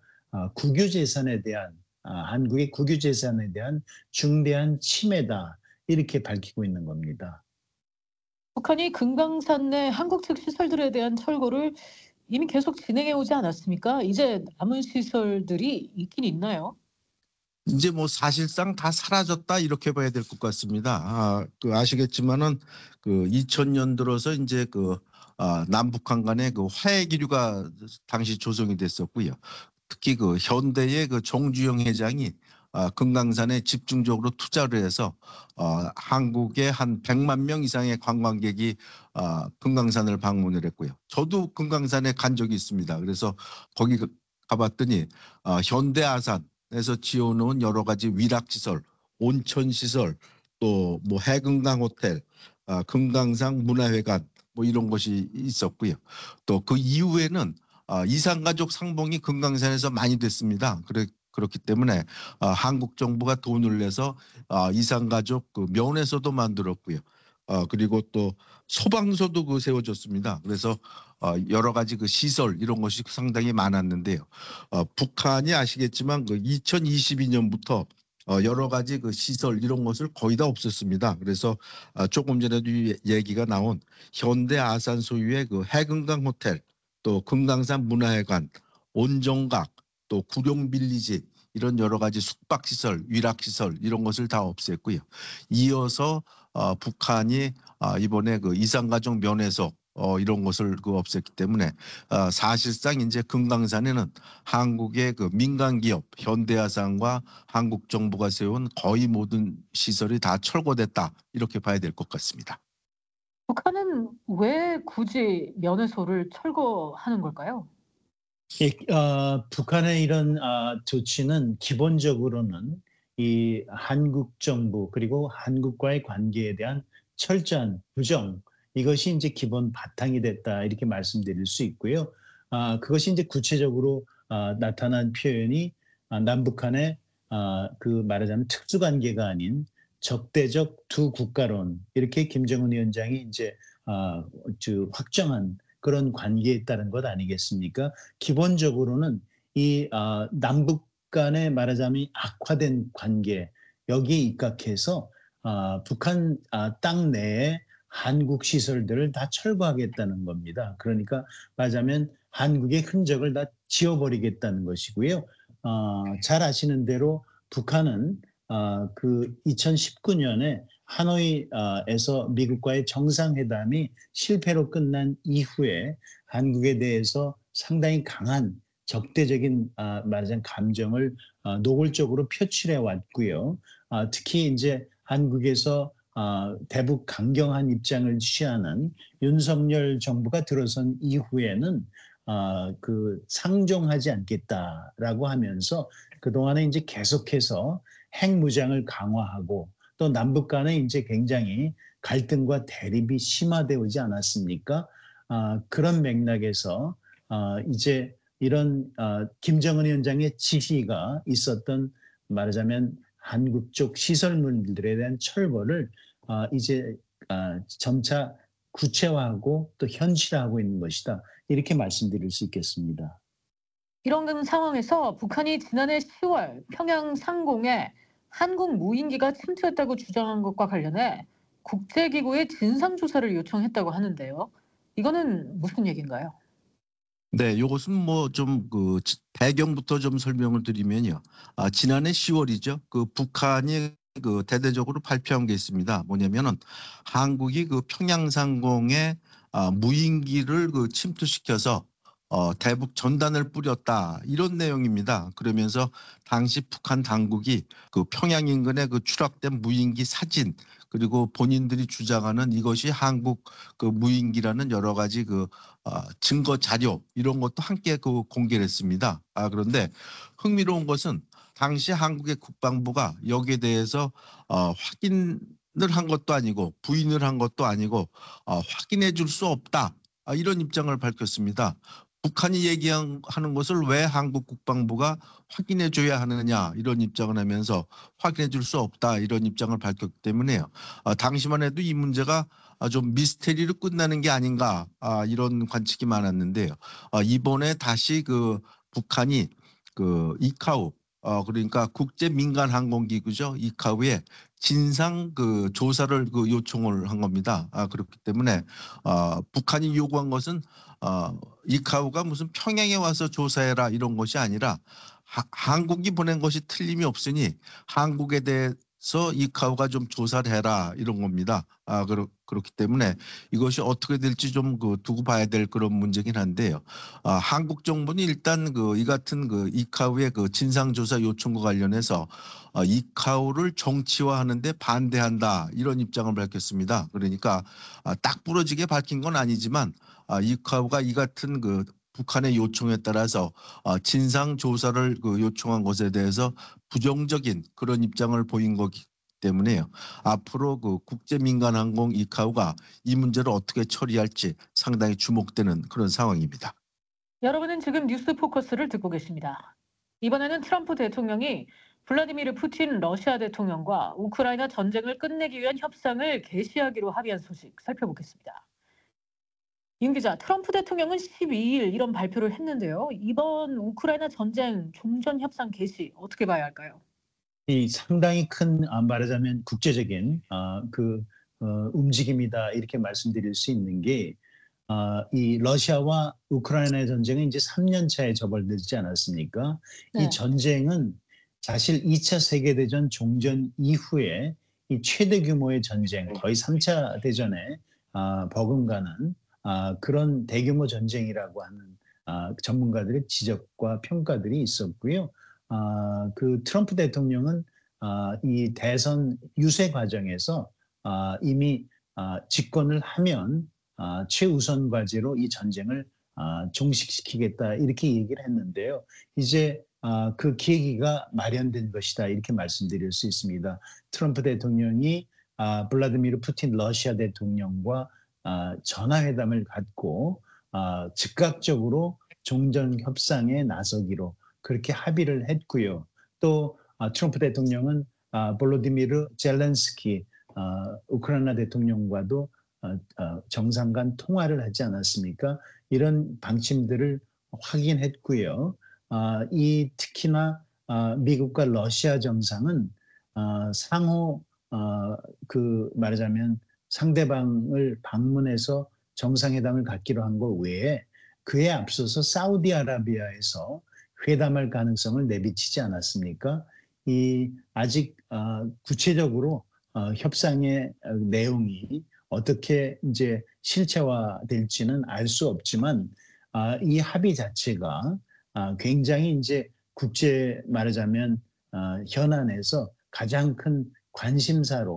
국유재산에 대한 한국의 국유재산에 대한 중대한 침해다 이렇게 밝히고 있는 겁니다. 북한이 금강산 내 한국 측 시설들에 대한 철거를 이미 계속 진행해 오지 않았습니까? 이제 남은 시설들이 있긴 있나요? 이제 뭐 사실상 다 사라졌다 이렇게 봐야 될 것 같습니다. 아, 그 아시겠지만은 그 이천 년 들어서 이제 그 아, 남북한 간의 그 화해 기류가 당시 조성이 됐었고요. 특히 그 현대의 그 정주영 회장이 아, 금강산에 집중적으로 투자를 해서 어, 한국의 한 백만 명 이상의 관광객이 아, 금강산을 방문을 했고요. 저도 금강산에 간 적이 있습니다. 그래서 거기 가봤더니 어, 현대아산 에서 지어놓은 여러 가지 위락시설, 온천시설, 또 뭐 해금강 호텔, 아, 금강산 문화회관 뭐 이런 것이 있었고요. 또 그 이후에는 아, 이산가족 상봉이 금강산에서 많이 됐습니다. 그래, 그렇기 때문에 아, 한국 정부가 돈을 내서 아, 이산가족 그 면회소도 만들었고요. 어, 그리고 또 소방서도 그 세워졌습니다. 그래서 어, 여러 가지 그 시설 이런 것이 상당히 많았는데요. 어, 북한이 아시겠지만 그 이천이십이 년부터 어, 여러 가지 그 시설 이런 것을 거의 다 없앴습니다. 그래서 어, 조금 전에도 얘기가 나온 현대 아산 소유의 그 해금강 호텔, 또 금강산 문화회관, 온정각, 또 구룡 빌리지 이런 여러 가지 숙박 시설, 위락 시설 이런 것을 다 없앴고요. 이어서 어, 북한이 어, 이번에 그 이산가족 면회소 어, 이런 것을 그 없앴기 때문에 어, 사실상 이제 금강산에는 한국의 그 민간 기업 현대아산과 한국 정부가 세운 거의 모든 시설이 다 철거됐다 이렇게 봐야 될 것 같습니다. 북한은 왜 굳이 면회소를 철거하는 걸까요? 예, 어, 북한의 이런 어, 조치는 기본적으로는 이 한국 정부 그리고 한국과의 관계에 대한 철저한 부정 이것이 이제 기본 바탕이 됐다 이렇게 말씀드릴 수 있고요. 아, 그것이 이제 구체적으로 아, 나타난 표현이 아, 남북한의 아, 그 말하자면 특수관계가 아닌 적대적 두 국가론 이렇게 김정은 위원장이 이제 아, 확정한 그런 관계에 따른 것 아니겠습니까? 기본적으로는 이 아, 남북 간의 말하자면 악화된 관계 여기에 입각해서 아, 북한 아, 땅 내에 한국 시설들을 다 철거하겠다는 겁니다. 그러니까 말하자면 한국의 흔적을 다 지워버리겠다는 것이고요. 어, 잘 아시는 대로 북한은 어, 그 이천십구 년에 하노이에서 미국과의 정상회담이 실패로 끝난 이후에 한국에 대해서 상당히 강한 적대적인 아, 말하자면 감정을 아, 노골적으로 표출해 왔고요. 아, 특히 이제 한국에서 어, 대북 강경한 입장을 취하는 윤석열 정부가 들어선 이후에는 어, 그 상종하지 않겠다라고 하면서 그동안에 이제 계속해서 핵무장을 강화하고 또 남북 간에 이제 굉장히 갈등과 대립이 심화되지 않았습니까? 아, 그런 맥락에서 아, 이제 이런 아, 김정은 위원장의 지시가 있었던 말하자면 한국 쪽 시설물들에 대한 철거를 아, 이제 아, 점차 구체화하고 또 현실화하고 있는 것이다. 이렇게 말씀드릴 수 있겠습니다. 이런 상황에서 북한이 지난해 시월 평양 상공에 한국 무인기가 침투했다고 주장한 것과 관련해 국제기구에 진상조사를 요청했다고 하는데요. 이거는 무슨 얘기인가요? 네, 이것은 뭐 좀 그 배경부터 좀 설명을 드리면요. 아, 지난해 시월이죠. 그 북한이 그 대대적으로 발표한 게 있습니다. 뭐냐면은 한국이 그 평양 상공에 아, 무인기를 그 침투시켜서 어, 대북 전단을 뿌렸다 이런 내용입니다. 그러면서 당시 북한 당국이 그 평양 인근에 그 추락된 무인기 사진 그리고 본인들이 주장하는 이것이 한국 그 무인기라는 여러 가지 그 어, 증거 자료 이런 것도 함께 그 공개를 했습니다. 아, 그런데 흥미로운 것은 당시 한국의 국방부가 여기에 대해서 어, 확인을 한 것도 아니고 부인을 한 것도 아니고 어, 확인해 줄 수 없다. 아, 이런 입장을 밝혔습니다. 북한이 얘기하는 것을 왜 한국 국방부가 확인해 줘야 하느냐 이런 입장을 하면서 확인해 줄 수 없다 이런 입장을 밝혔기 때문에요. 아, 당시만 해도 이 문제가 좀 미스테리로 끝나는 게 아닌가 아, 이런 관측이 많았는데요. 아, 이번에 다시 그 북한이 그 이카우 어, 그러니까 국제 민간 항공기구죠. 이카우에 진상 그 조사를 그 요청을 한 겁니다. 아, 그렇기 때문에 어, 북한이 요구한 것은 어, 이카우가 무슨 평양에 와서 조사해라 이런 것이 아니라 하, 한국이 보낸 것이 틀림이 없으니 한국에 대해서 이카우가 좀 조사를 해라 이런 겁니다. 아, 그렇, 그렇기 때문에 이것이 어떻게 될지 좀 그 두고 봐야 될 그런 문제긴 한데요. 아, 한국 정부는 일단 그 이 같은 그 이카우의 그 진상조사 요청과 관련해서 어, 이카우를 정치화하는데 반대한다 이런 입장을 밝혔습니다. 그러니까 아, 딱 부러지게 밝힌 건 아니지만 아, 이카우가 이 같은 그 북한의 요청에 따라서 어, 진상 조사를 그 요청한 것에 대해서 부정적인 그런 입장을 보인 거기 때문에요. 앞으로 그 국제민간항공 이카우가 이 문제를 어떻게 처리할지 상당히 주목되는 그런 상황입니다. 여러분은 지금 뉴스 포커스를 듣고 계십니다. 이번에는 트럼프 대통령이 블라디미르 푸틴 러시아 대통령과 우크라이나 전쟁을 끝내기 위한 협상을 개시하기로 합의한 소식 살펴보겠습니다. 윤 기자, 트럼프 대통령은 십이 일 이런 발표를 했는데요. 이번 우크라이나 전쟁 종전 협상 개시 어떻게 봐야 할까요? 이 상당히 큰 아, 말하자면 국제적인 아, 그 어, 움직임이다 이렇게 말씀드릴 수 있는 게 아, 이 러시아와 우크라이나의 전쟁은 이제 삼 년 차에 접어들지 않았습니까? 네. 이 전쟁은 사실 이 차 세계대전 종전 이후에 이 최대 규모의 전쟁, 거의 삼 차 대전에 아, 버금가는 아, 그런 대규모 전쟁이라고 하는 아, 전문가들의 지적과 평가들이 있었고요. 아, 그 트럼프 대통령은 아, 이 대선 유세 과정에서 아, 이미 아, 집권을 하면 아, 최우선 과제로 이 전쟁을 아, 종식시키겠다 이렇게 얘기를 했는데요. 이제 아, 그 계기가 마련된 것이다 이렇게 말씀드릴 수 있습니다. 트럼프 대통령이 아, 블라디미르 푸틴 러시아 대통령과 아, 전화회담을 갖고 아, 즉각적으로 종전 협상에 나서기로 그렇게 합의를 했고요. 또 아, 트럼프 대통령은 아, 볼로디미르 젤렌스키 아, 우크라이나 대통령과도 어, 어, 정상 간 통화를 하지 않았습니까? 이런 방침들을 확인했고요. 아, 이 특히나 아, 미국과 러시아 정상은 아, 상호 아, 그 말하자면 상대방을 방문해서 정상회담을 갖기로 한 것 외에 그에 앞서서 사우디아라비아에서 회담할 가능성을 내비치지 않았습니까? 이 아직 아, 구체적으로 어, 협상의 내용이 어떻게 이제 실체화될지는 알 수 없지만 아, 이 합의 자체가 아, 굉장히 이제 국제 말하자면 아, 현안에서 가장 큰 관심사로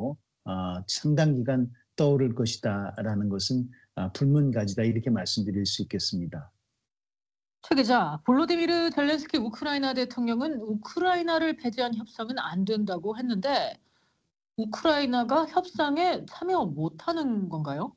어, 상당 기간 떠오를 것이다라는 것은 아, 불문가지다 이렇게 말씀드릴 수 있겠습니다. 최 기자, 볼로디미르 젤렌스키 우크라이나 대통령은 우크라이나를 배제한 협상은 안 된다고 했는데 우크라이나가 협상에 참여 못하는 건가요?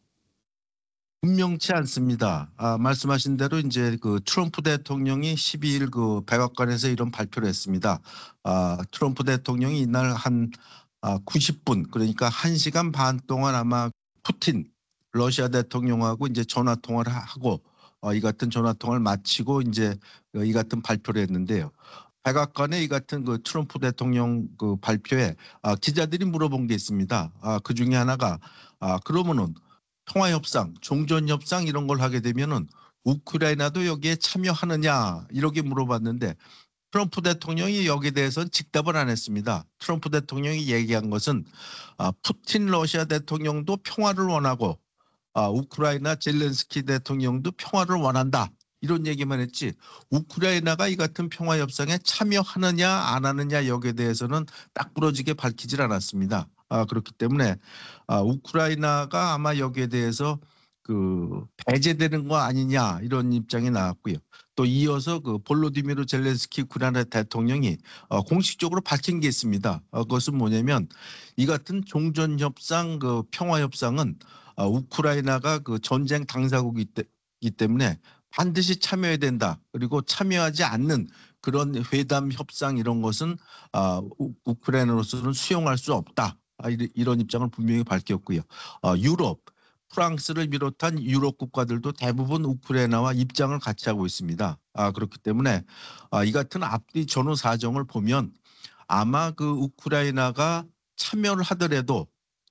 분명치 않습니다. 아, 말씀하신 대로 이제 그 트럼프 대통령이 십이 일 그 백악관에서 이런 발표를 했습니다. 아, 트럼프 대통령이 이날 한 아, 구십 분 그러니까 한 시간 반 동안 아마 푸틴 러시아 대통령하고 이제 전화 통화를 하고 어, 이 같은 전화 통화를 마치고 이제 이 같은 발표를 했는데요. 백악관에 이 같은 그 트럼프 대통령 그 발표에 아, 기자들이 물어본 게 있습니다. 아, 그 중에 하나가 아, 그러면은 통화 협상, 종전 협상 이런 걸 하게 되면은 우크라이나도 여기에 참여하느냐 이렇게 물어봤는데 트럼프 대통령이 여기에 대해서는 직답을 안 했습니다. 트럼프 대통령이 얘기한 것은 아, 푸틴 러시아 대통령도 평화를 원하고 아, 우크라이나 젤렌스키 대통령도 평화를 원한다. 이런 얘기만 했지 우크라이나가 이 같은 평화 협상에 참여하느냐 안 하느냐 여기에 대해서는 딱 부러지게 밝히질 않았습니다. 아, 그렇기 때문에 아, 우크라이나가 아마 여기에 대해서 그 배제되는 거 아니냐 이런 입장이 나왔고요. 또 이어서 그 볼로디미르 젤렌스키 우크라이나 대통령이 어, 공식적으로 밝힌 게 있습니다. 어, 그것은 뭐냐면 이 같은 종전 협상 그 평화 협상은 어, 우크라이나가 그 전쟁 당사국이기 때문에 반드시 참여해야 된다. 그리고 참여하지 않는 그런 회담 협상 이런 것은 아, 우크라이나로서는 수용할 수 없다. 아, 이런 입장을 분명히 밝혔고요. 어, 유럽, 프랑스를 비롯한 유럽 국가들도 대부분 우크라이나와 입장을 같이 하고 있습니다. 아, 그렇기 때문에 아, 이 같은 앞뒤 전후 사정을 보면 아마 그 우크라이나가 참여를 하더라도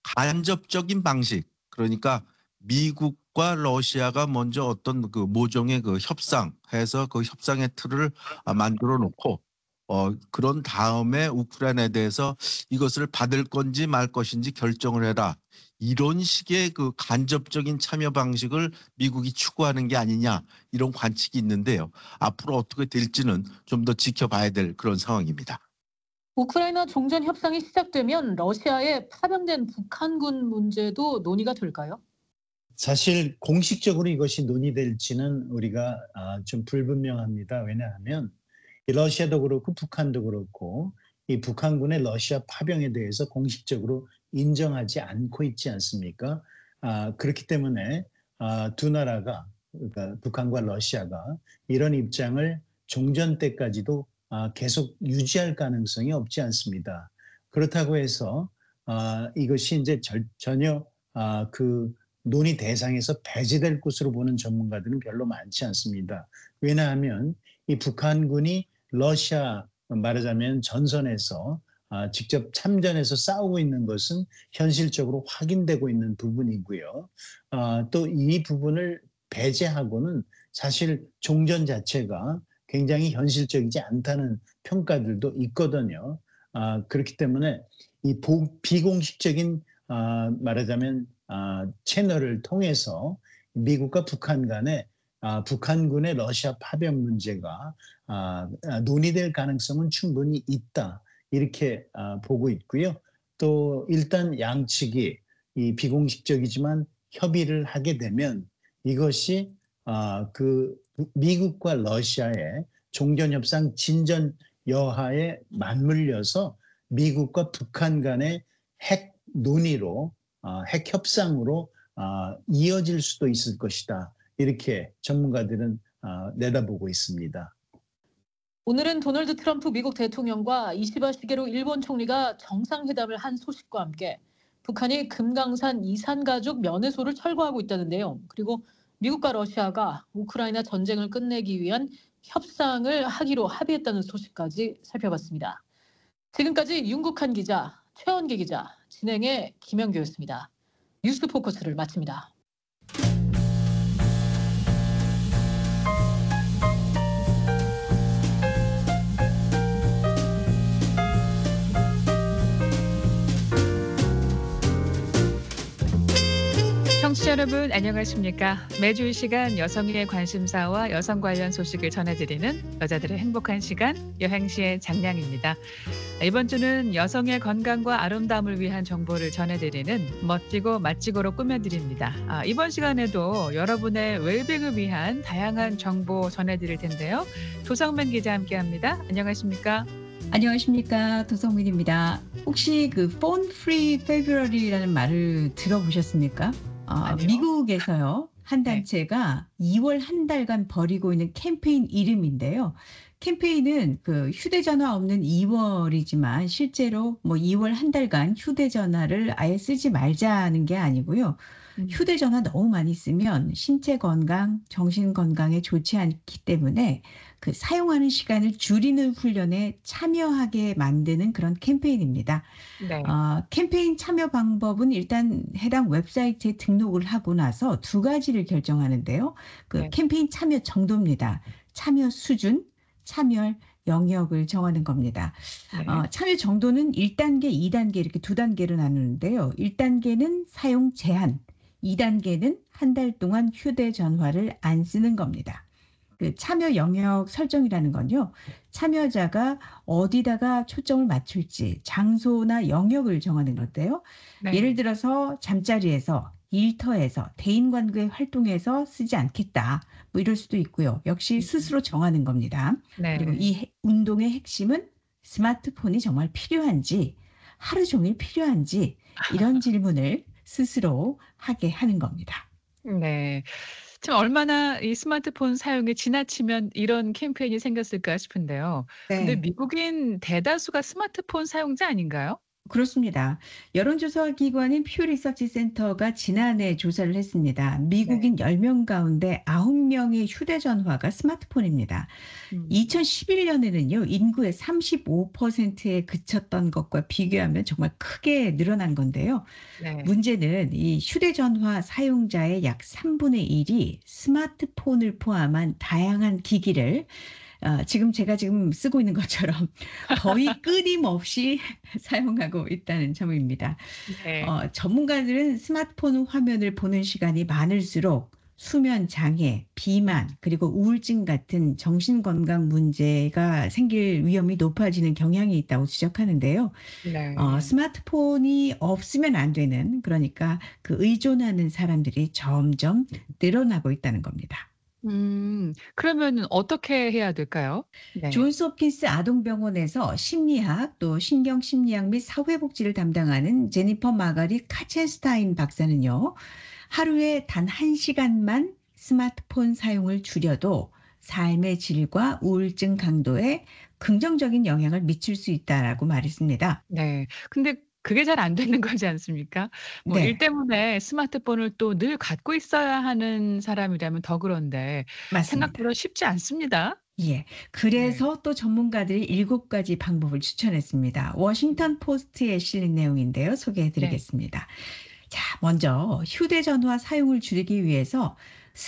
간접적인 방식 그러니까 미국과 러시아가 먼저 어떤 그 모종의 그 협상해서 그 협상의 틀을 만들어 놓고 어 그런 다음에 우크라이나에 대해서 이것을 받을 건지 말 것인지 결정을 해라. 이런 식의 그 간접적인 참여 방식을 미국이 추구하는 게 아니냐 이런 관측이 있는데요. 앞으로 어떻게 될지는 좀 더 지켜봐야 될 그런 상황입니다. 우크라이나 종전 협상이 시작되면 러시아에 파병된 북한군 문제도 논의가 될까요? 사실 공식적으로 이것이 논의될지는 우리가 좀 불분명합니다. 왜냐하면 러시아도 그렇고 북한도 그렇고 이 북한군의 러시아 파병에 대해서 공식적으로 인정하지 않고 있지 않습니까? 아, 그렇기 때문에 아, 두 나라가 그러니까 북한과 러시아가 이런 입장을 종전 때까지도 아, 계속 유지할 가능성이 없지 않습니다. 그렇다고 해서 아, 이것이 이제 절, 전혀 아, 그 논의 대상에서 배제될 것으로 보는 전문가들은 별로 많지 않습니다. 왜냐하면 이 북한군이 러시아 말하자면 전선에서 아, 직접 참전해서 싸우고 있는 것은 현실적으로 확인되고 있는 부분이고요. 아, 또 이 부분을 배제하고는 사실 종전 자체가 굉장히 현실적이지 않다는 평가들도 있거든요. 아, 그렇기 때문에 이 비공식적인 아, 말하자면 아, 채널을 통해서 미국과 북한 간에 아, 북한군의 러시아 파병 문제가 아, 논의될 가능성은 충분히 있다. 이렇게 아, 보고 있고요. 또 일단 양측이 이 비공식적이지만 협의를 하게 되면 이것이 아, 그 미국과 러시아의 종전협상 진전 여하에 맞물려서 미국과 북한 간의 핵 논의로 어, 핵 협상으로 어, 이어질 수도 있을 것이다. 이렇게 전문가들은 어, 내다보고 있습니다. 오늘은 도널드 트럼프 미국 대통령과 이시바 시게로 일본 총리가 정상회담을 한 소식과 함께 북한이 금강산 이산가족 면회소를 철거하고 있다는데요. 그리고 미국과 러시아가 우크라이나 전쟁을 끝내기 위한 협상을 하기로 합의했다는 소식까지 살펴봤습니다. 지금까지 윤국한 기자, 최원기 기자, 진행의 김영규였습니다. 뉴스 포커스를 마칩니다. 청취자 여러분 안녕하십니까? 매주 이 시간 여성의 관심사와 여성 관련 소식을 전해드리는 여자들의 행복한 시간 여행시의 장량입니다. 이번 주는 여성의 건강과 아름다움을 위한 정보를 전해드리는 멋지고 맛지고로 꾸며드립니다. 아, 이번 시간에도 여러분의 웰빙을 위한 다양한 정보 전해드릴 텐데요. 조성men 기자 함께합니다. 안녕하십니까? 안녕하십니까, 도성민입니다. 혹시 그 Phone Free February라는 말을 들어보셨습니까? 아, 미국에서요 한 단체가 네. 이월 한 달간 벌이고 있는 캠페인 이름인데요. 캠페인은 그 휴대전화 없는 이월이지만 실제로 뭐 이월 한 달간 휴대전화를 아예 쓰지 말자는 게 아니고요. 음. 휴대전화 너무 많이 쓰면 신체 건강, 정신 건강에 좋지 않기 때문에 그 사용하는 시간을 줄이는 훈련에 참여하게 만드는 그런 캠페인입니다. 네. 어, 캠페인 참여 방법은 일단 해당 웹사이트에 등록을 하고 나서 두 가지를 결정하는데요. 그 네. 캠페인 참여 정도입니다. 참여 수준, 참여 영역을 정하는 겁니다. 네. 어, 참여 정도는 일 단계, 이 단계 이렇게 두 단계로 나누는데요. 일 단계는 사용 제한, 이 단계는 한 달 동안 휴대전화를 안 쓰는 겁니다. 그 참여 영역 설정이라는 건요. 참여자가 어디다가 초점을 맞출지 장소나 영역을 정하는 건데요. 네. 예를 들어서 잠자리에서, 일터에서, 대인관계 활동에서 쓰지 않겠다. 뭐 이럴 수도 있고요. 역시 스스로 정하는 겁니다. 네. 그리고 이 운동의 핵심은 스마트폰이 정말 필요한지, 하루 종일 필요한지 이런 질문을 스스로 하게 하는 겁니다. 네. 참 얼마나 이 스마트폰 사용이 지나치면 이런 캠페인이 생겼을까 싶은데요. 네. 근데 미국인 대다수가 스마트폰 사용자 아닌가요? 그렇습니다. 여론조사 기관인 퓨 리서치 센터가 지난해 조사를 했습니다. 미국인 네. 열 명 가운데 아홉 명의 휴대전화가 스마트폰입니다. 음. 이천십일 년에는요, 인구의 삼십오 퍼센트에 그쳤던 것과 비교하면 정말 크게 늘어난 건데요. 네. 문제는 이 휴대전화 사용자의 약 삼분의 일이 스마트폰을 포함한 다양한 기기를 어, 지금 제가 지금 쓰고 있는 것처럼 거의 끊임없이 사용하고 있다는 점입니다. 네. 어, 전문가들은 스마트폰 화면을 보는 시간이 많을수록 수면 장애, 비만, 그리고 우울증 같은 정신건강 문제가 생길 위험이 높아지는 경향이 있다고 지적하는데요. 네. 어, 스마트폰이 없으면 안 되는, 그러니까 그 의존하는 사람들이 점점 늘어나고 있다는 겁니다. 음, 그러면 어떻게 해야 될까요? 네. 존스 홉킨스 아동병원에서 심리학, 또 신경심리학 및 사회복지를 담당하는 제니퍼 마가리 카첸스타인 박사는요, 하루에 단 한 시간만 스마트폰 사용을 줄여도 삶의 질과 우울증 강도에 긍정적인 영향을 미칠 수 있다라고 말했습니다. 네. 근데 그게 잘 안 되는 거지 않습니까? 뭐 일 네. 때문에 스마트폰을 또 늘 갖고 있어야 하는 사람이라면 더 그런데 맞습니다. 생각보다 쉽지 않습니다. 예. 네. 그래서 또 전문가들이 일곱 가지 방법을 추천했습니다. 워싱턴 포스트에 실린 내용인데요. 소개해 네. 드리겠습니다. 자, 먼저 휴대전화 사용을 줄이기 위해서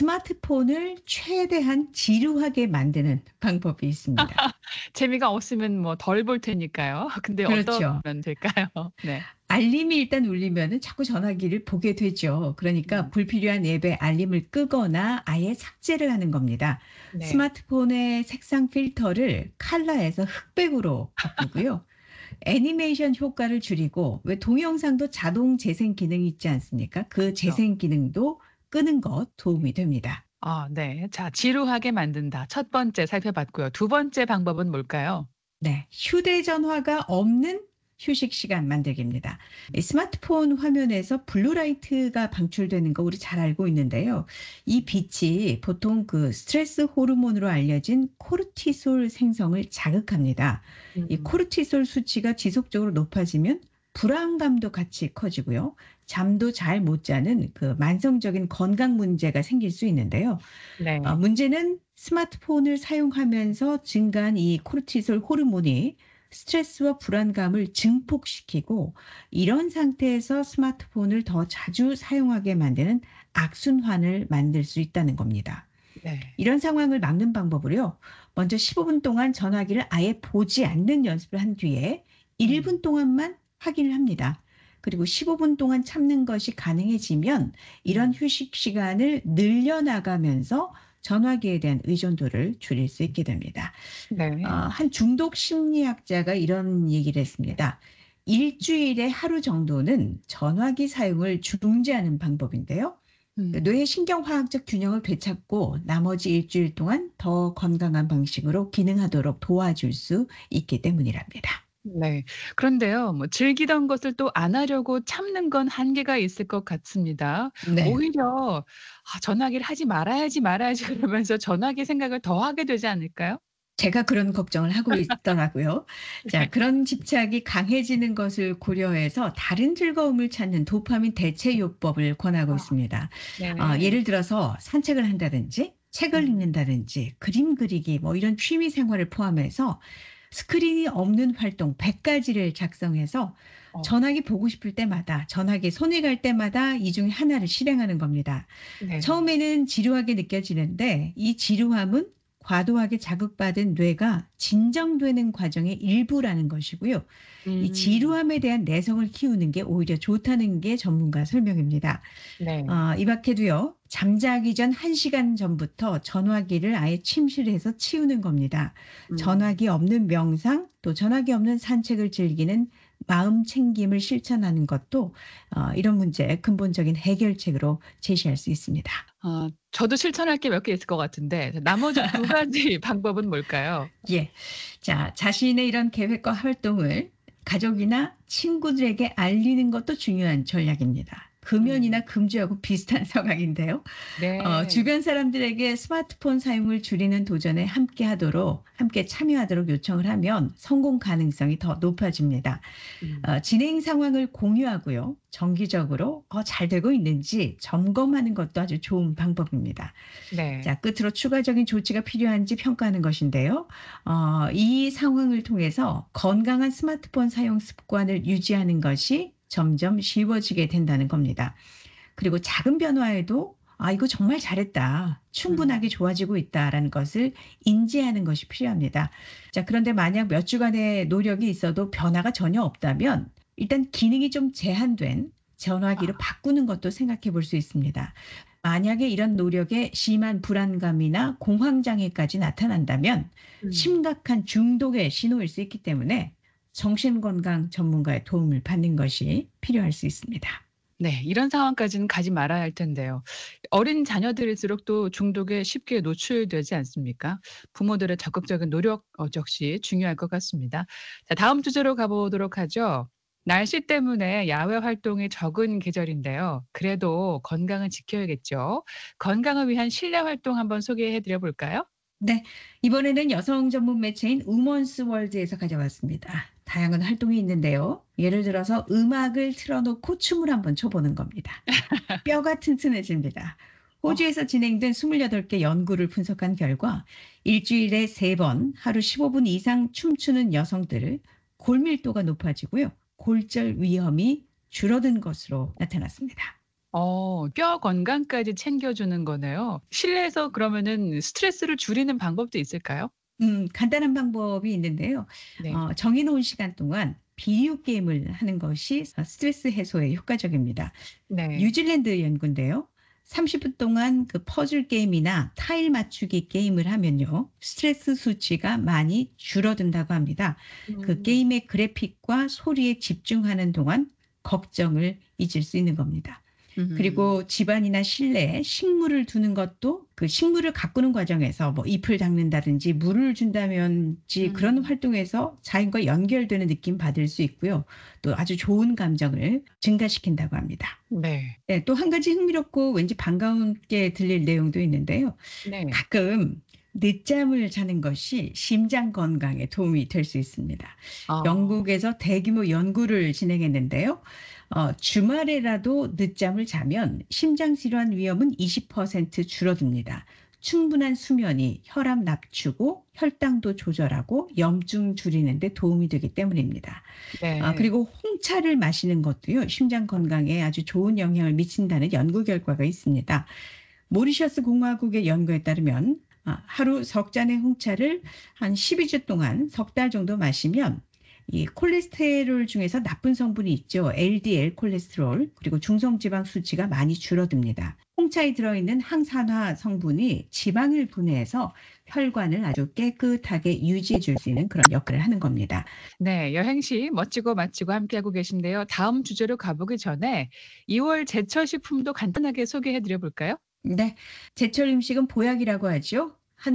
스마트폰을 최대한 지루하게 만드는 방법이 있습니다. 재미가 없으면 뭐 덜 볼 테니까요. 근데 그렇죠. 어떠면 될까요? 네. 알림이 일단 울리면은 자꾸 전화기를 보게 되죠. 그러니까 음. 불필요한 앱의 알림을 끄거나 아예 삭제를 하는 겁니다. 네. 스마트폰의 색상 필터를 컬러에서 흑백으로 바꾸고요. 애니메이션 효과를 줄이고, 왜 동영상도 자동 재생 기능이 있지 않습니까? 그 재생 기능도 끄는 것 도움이 됩니다. 아, 네. 자, 지루하게 만든다. 첫 번째 살펴봤고요. 두 번째 방법은 뭘까요? 네, 휴대전화가 없는 휴식 시간 만들기입니다. 이 스마트폰 화면에서 블루라이트가 방출되는 거 우리 잘 알고 있는데요. 이 빛이 보통 그 스트레스 호르몬으로 알려진 코르티솔 생성을 자극합니다. 이 음. 코르티솔 수치가 지속적으로 높아지면 불안감도 같이 커지고요. 잠도 잘 못 자는 그 만성적인 건강 문제가 생길 수 있는데요. 네. 어, 문제는 스마트폰을 사용하면서 증가한 이 코르티솔 호르몬이 스트레스와 불안감을 증폭시키고, 이런 상태에서 스마트폰을 더 자주 사용하게 만드는 악순환을 만들 수 있다는 겁니다. 네. 이런 상황을 막는 방법으로요. 먼저 십오 분 동안 전화기를 아예 보지 않는 연습을 한 뒤에 일 분 동안만 확인을 합니다. 그리고 십오 분 동안 참는 것이 가능해지면 이런 휴식 시간을 늘려나가면서 전화기에 대한 의존도를 줄일 수 있게 됩니다. 네. 어, 한 중독 심리학자가 이런 얘기를 했습니다. 일주일에 하루 정도는 전화기 사용을 중지하는 방법인데요. 음. 뇌의 신경화학적 균형을 되찾고 나머지 일주일 동안 더 건강한 방식으로 기능하도록 도와줄 수 있기 때문이랍니다. 네. 그런데요, 뭐 즐기던 것을 또 안 하려고 참는 건 한계가 있을 것 같습니다. 네. 오히려 '아 전화기를 하지 말아야지, 말아야지.' 그러면서 전화기 생각을 더 하게 되지 않을까요? 제가 그런 걱정을 하고 있더라고요. 자, 네. 그런 집착이 강해지는 것을 고려해서 다른 즐거움을 찾는 도파민 대체 요법을 권하고 아. 있습니다. 네. 어, 예를 들어서 산책을 한다든지 책을 음. 읽는다든지 그림 그리기 뭐 이런 취미 생활을 포함해서 스크린이 없는 활동 백 가지를 작성해서 어. 전화기 보고 싶을 때마다 전화기 손이 갈 때마다 이 중에 하나를 실행하는 겁니다. 네. 처음에는 지루하게 느껴지는데 이 지루함은 과도하게 자극받은 뇌가 진정되는 과정의 일부라는 것이고요. 이 음. 지루함에 대한 내성을 키우는 게 오히려 좋다는 게 전문가 설명입니다. 네. 어, 이 밖에도요. 잠자기 전 한 시간 전부터 전화기를 아예 침실에서 치우는 겁니다. 음. 전화기 없는 명상 또 전화기 없는 산책을 즐기는 마음 챙김을 실천하는 것도 어, 이런 문제의 근본적인 해결책으로 제시할 수 있습니다. 어 저도 실천할 게 몇 개 있을 것 같은데 나머지 두 가지 방법은 뭘까요? 예. 자, 자신의 이런 계획과 활동을 가족이나 친구들에게 알리는 것도 중요한 전략입니다. 금연이나 음. 금주하고 비슷한 상황인데요. 네. 어, 주변 사람들에게 스마트폰 사용을 줄이는 도전에 함께 하도록, 함께 참여하도록 요청을 하면 성공 가능성이 더 높아집니다. 음. 어, 진행 상황을 공유하고요. 정기적으로 어, 잘 되고 있는지 점검하는 것도 아주 좋은 방법입니다. 네. 자, 끝으로 추가적인 조치가 필요한지 평가하는 것인데요. 어, 이 상황을 통해서 건강한 스마트폰 사용 습관을 유지하는 것이 점점 쉬워지게 된다는 겁니다. 그리고 작은 변화에도 아, 이거 정말 잘했다. 충분하게 음. 좋아지고 있다라는 것을 인지하는 것이 필요합니다. 자, 그런데 만약 몇 주간의 노력이 있어도 변화가 전혀 없다면 일단 기능이 좀 제한된 전화기로 아. 바꾸는 것도 생각해 볼 수 있습니다. 만약에 이런 노력에 심한 불안감이나 공황장애까지 나타난다면 음. 심각한 중독의 신호일 수 있기 때문에 정신건강 전문가의 도움을 받는 것이 필요할 수 있습니다. 네. 이런 상황까지는 가지 말아야 할 텐데요. 어린 자녀들일수록 또 중독에 쉽게 노출되지 않습니까? 부모들의 적극적인 노력 어 역시 중요할 것 같습니다. 자, 다음 주제로 가보도록 하죠. 날씨 때문에 야외 활동이 적은 계절인데요. 그래도 건강은 지켜야겠죠. 건강을 위한 실내 활동 한번 소개해 드려 볼까요? 네. 이번에는 여성 전문 매체인 우먼스 월드에서 가져왔습니다. 다양한 활동이 있는데요. 예를 들어서 음악을 틀어놓고 춤을 한번 춰보는 겁니다. 뼈가 튼튼해집니다. 어. 호주에서 진행된 스물여덟 개 연구를 분석한 결과 일주일에 세 번 하루 십오 분 이상 춤추는 여성들 골밀도가 높아지고요. 골절 위험이 줄어든 것으로 나타났습니다. 어 뼈 건강까지 챙겨주는 거네요. 실내에서 그러면은 스트레스를 줄이는 방법도 있을까요? 음, 간단한 방법이 있는데요. 네. 어, 정해놓은 시간 동안 비디오 게임을 하는 것이 스트레스 해소에 효과적입니다. 네. 뉴질랜드 연구인데요. 삼십 분 동안 그 퍼즐 게임이나 타일 맞추기 게임을 하면요. 스트레스 수치가 많이 줄어든다고 합니다. 그 음. 게임의 그래픽과 소리에 집중하는 동안 걱정을 잊을 수 있는 겁니다. 음. 그리고 집안이나 실내에 식물을 두는 것도 그 식물을 가꾸는 과정에서 뭐 잎을 닦는다든지 물을 준다든지 그런 음. 활동에서 자연과 연결되는 느낌 받을 수 있고요. 또 아주 좋은 감정을 증가시킨다고 합니다. 네. 네, 또 한 가지 흥미롭고 왠지 반가운게 들릴 내용도 있는데요. 네. 가끔 늦잠을 자는 것이 심장 건강에 도움이 될 수 있습니다. 아. 영국에서 대규모 연구를 진행했는데요. 어, 주말에라도 늦잠을 자면 심장질환 위험은 이십 퍼센트 줄어듭니다. 충분한 수면이 혈압 낮추고 혈당도 조절하고 염증 줄이는 데 도움이 되기 때문입니다. 네. 아, 그리고 홍차를 마시는 것도요. 심장 건강에 아주 좋은 영향을 미친다는 연구 결과가 있습니다. 모리셔스 공화국의 연구에 따르면 아, 하루 석 잔의 홍차를 한 십이 주 동안 석 달 정도 마시면 이 콜레스테롤 중에서 나쁜 성분이 있죠. 엘디엘 콜레스테롤 그리고 중성지방 수치가 많이 줄어듭니다. 홍차에 들어있는 항산화 성분이 지방을 분해해서 혈관을 아주 깨끗하게 유지해 줄 수 있는 그런 역할을 하는 겁니다. 네, 여행시 멋지고 마치고 함께하고 계신데요. 다음 주제로 가보기 전에 이월 제철 식품도 간단하게 소개해 드려 볼까요? 네, 제철 음식은 보약이라고 하죠.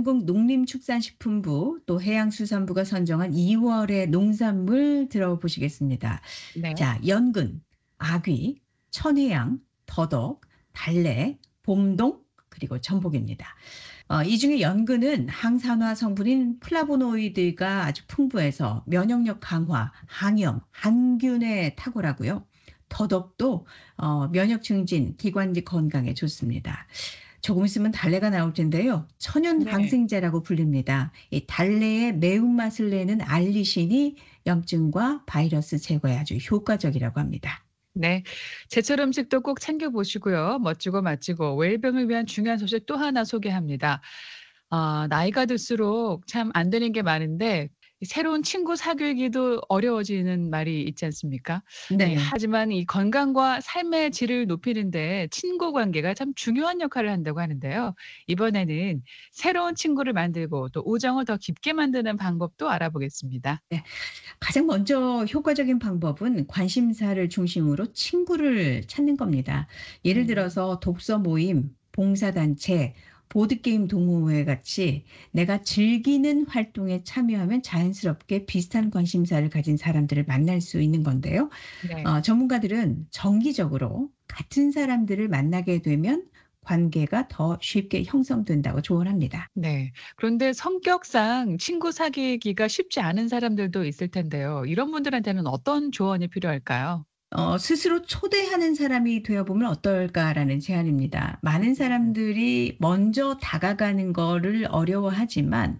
한국농림축산식품부 또 해양수산부가 선정한 이월의 농산물 들어보시겠습니다. 네. 자, 연근, 아귀, 천혜향, 더덕, 달래, 봄동 그리고 전복입니다. 어, 이 중에 연근은 항산화 성분인 플라보노이드가 아주 풍부해서 면역력 강화, 항염, 항균에 탁월하고요. 더덕도 어, 면역 증진, 기관지 건강에 좋습니다. 조금 있으면 달래가 나올 텐데요. 천연 네. 항생제라고 불립니다. 이 달래의 매운맛을 내는 알리신이 염증과 바이러스 제거에 아주 효과적이라고 합니다. 네, 제철 음식도 꼭 챙겨보시고요. 멋지고 마치고 웰빙을 위한 중요한 소식 또 하나 소개합니다. 아, 나이가 들수록 참 안 되는 게 많은데 새로운 친구 사귀기도 어려워지는 말이 있지 않습니까? 네. 예, 하지만 이 건강과 삶의 질을 높이는데 친구 관계가 참 중요한 역할을 한다고 하는데요. 이번에는 새로운 친구를 만들고 또 우정을 더 깊게 만드는 방법도 알아보겠습니다. 가장 먼저 효과적인 방법은 관심사를 중심으로 친구를 찾는 겁니다. 예를 음. 들어서 독서 모임, 봉사단체, 보드게임 동호회 같이 내가 즐기는 활동에 참여하면 자연스럽게 비슷한 관심사를 가진 사람들을 만날 수 있는 건데요. 네. 어, 전문가들은 정기적으로 같은 사람들을 만나게 되면 관계가 더 쉽게 형성된다고 조언합니다. 네. 그런데 성격상 친구 사귀기가 쉽지 않은 사람들도 있을 텐데요. 이런 분들한테는 어떤 조언이 필요할까요? 어, 스스로 초대하는 사람이 되어보면 어떨까라는 제안입니다. 많은 사람들이 먼저 다가가는 거를 어려워하지만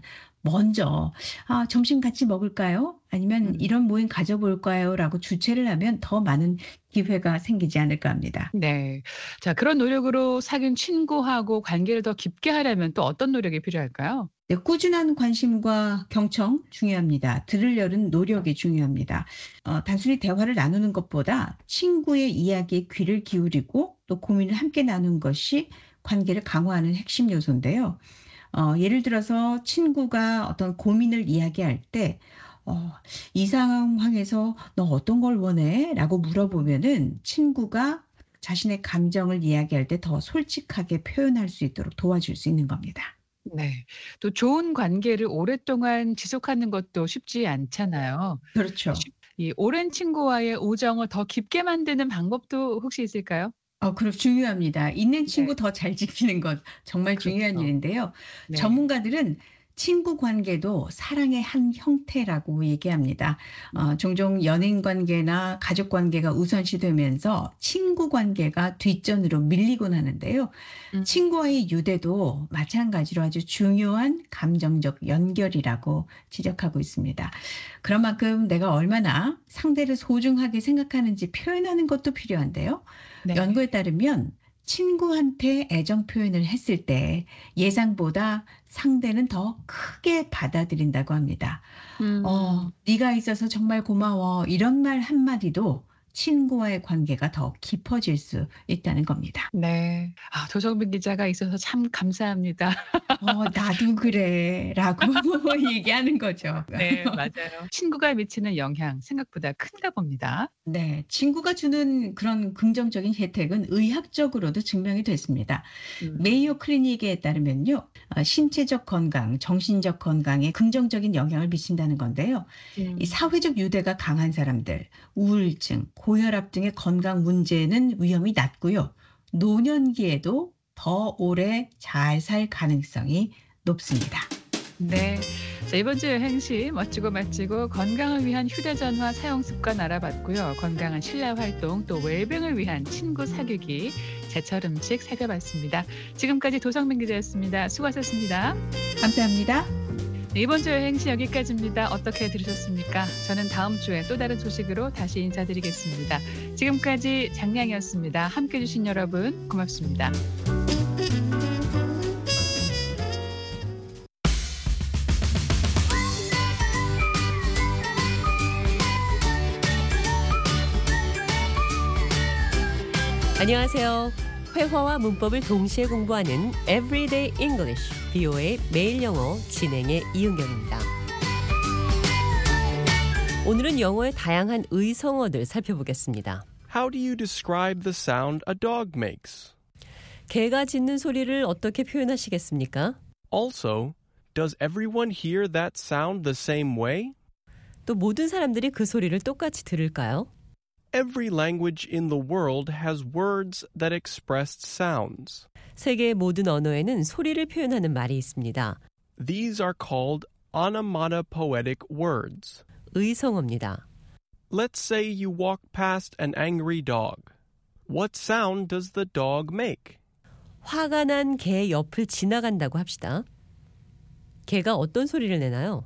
먼저 아, 점심 같이 먹을까요? 아니면 음. 이런 모임 가져볼까요? 라고 주최를 하면 더 많은 기회가 생기지 않을까 합니다. 네. 자, 그런 노력으로 사귄 친구하고 관계를 더 깊게 하려면 또 어떤 노력이 필요할까요? 네, 꾸준한 관심과 경청 중요합니다. 들으려는 노력이 중요합니다. 어, 단순히 대화를 나누는 것보다 친구의 이야기에 귀를 기울이고 또 고민을 함께 나누는 것이 관계를 강화하는 핵심 요소인데요. 어, 예를 들어서 친구가 어떤 고민을 이야기할 때 어, 이 상황에서 너 어떤 걸 원해? 라고 물어보면은 친구가 자신의 감정을 이야기할 때 더 솔직하게 표현할 수 있도록 도와줄 수 있는 겁니다. 네. 또 좋은 관계를 오랫동안 지속하는 것도 쉽지 않잖아요. 그렇죠. 쉽- 이 오랜 친구와의 우정을 더 깊게 만드는 방법도 혹시 있을까요? 어, 그럼 중요합니다. 있는 네. 친구 더 잘 지키는 것 정말 중요한 그렇죠. 일인데요. 네. 전문가들은 친구 관계도 사랑의 한 형태라고 얘기합니다. 어, 종종 연인 관계나 가족 관계가 우선시되면서 친구 관계가 뒷전으로 밀리곤 하는데요. 음. 친구와의 유대도 마찬가지로 아주 중요한 감정적 연결이라고 지적하고 있습니다. 그런 만큼 내가 얼마나 상대를 소중하게 생각하는지 표현하는 것도 필요한데요. 네. 연구에 따르면 친구한테 애정 표현을 했을 때 예상보다 상대는 더 크게 받아들인다고 합니다. 음. 어, 네가 있어서 정말 고마워. 이런 말 한마디도 친구와의 관계가 더 깊어질 수 있다는 겁니다. 네. 아, 조정빈 기자가 있어서 참 감사합니다. 어, 나도 그래. 라고 얘기하는 거죠. 네, 맞아요. 친구가 미치는 영향 생각보다 큰가 봅니다. 네, 친구가 주는 그런 긍정적인 혜택은 의학적으로도 증명이 됐습니다. 음. 메이오 클리닉에 따르면요, 어, 신체적 건강, 정신적 건강에 긍정적인 영향을 미친다는 건데요. 음. 이 사회적 유대가 강한 사람들, 우울증, 고혈압 등의 건강 문제는 위험이 낮고요. 노년기에도 더 오래 잘 살 가능성이 높습니다. 네. 자, 이번 주 여행시 멋지고 맛지고 건강을 위한 휴대전화 사용 습관 알아봤고요. 건강한 실내 활동 또 웰빙을 위한 친구 사귀기, 제철 음식 살펴봤습니다. 지금까지 도성민 기자였습니다. 수고하셨습니다. 감사합니다. 네, 이번 주 여행시 여기까지입니다. 어떻게 들으셨습니까? 저는 다음 주에 또 다른 소식으로 다시 인사드리겠습니다. 지금까지 장량이었습니다. 함께해 주신 여러분 고맙습니다. 안녕하세요. 회화와 문법을 동시에 공부하는 Everyday English, 비오에이 매일 영어 진행의 이은경입니다. 오늘은 영어의 다양한 의성어들 살펴보겠습니다. How do you describe the sound a dog makes? 개가 짖는 소리를 어떻게 표현하시겠습니까? Also, does everyone hear that sound the same way? 또 모든 사람들이 그 소리를 똑같이 들을까요? Every language in the world has words that express sounds. 세계의 모든 언어에는 소리를 표현하는 말이 있습니다. These are called onomatopoetic words. 의성어입니다. Let's say you walk past an angry dog. What sound does the dog make? 화가 난 개 옆을 지나간다고 합시다. 개가 어떤 소리를 내나요?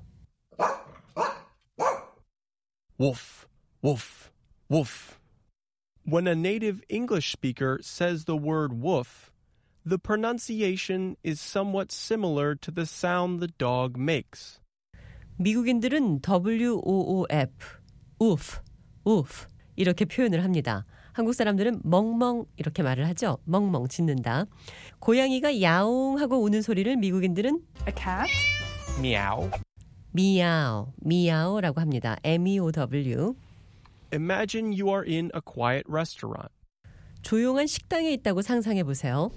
Woof, woof, woof. When a native English speaker says the word woof, the pronunciation is somewhat similar to the sound the dog makes. 미국인들은 더블유 오 오 에프, 우프, 우프 이렇게 표현을 합니다. 한국 사람들은 멍멍 이렇게 말을 하죠. 멍멍 짖는다. 고양이가 야옹 하고 우는 소리를 미국인들은 A cat? Meow. 미야오, 미야오라고 합니다. 엠 이 오 더블유. Imagine you are in a quiet restaurant. 조용한 식당에 있다고 상상해 보세요.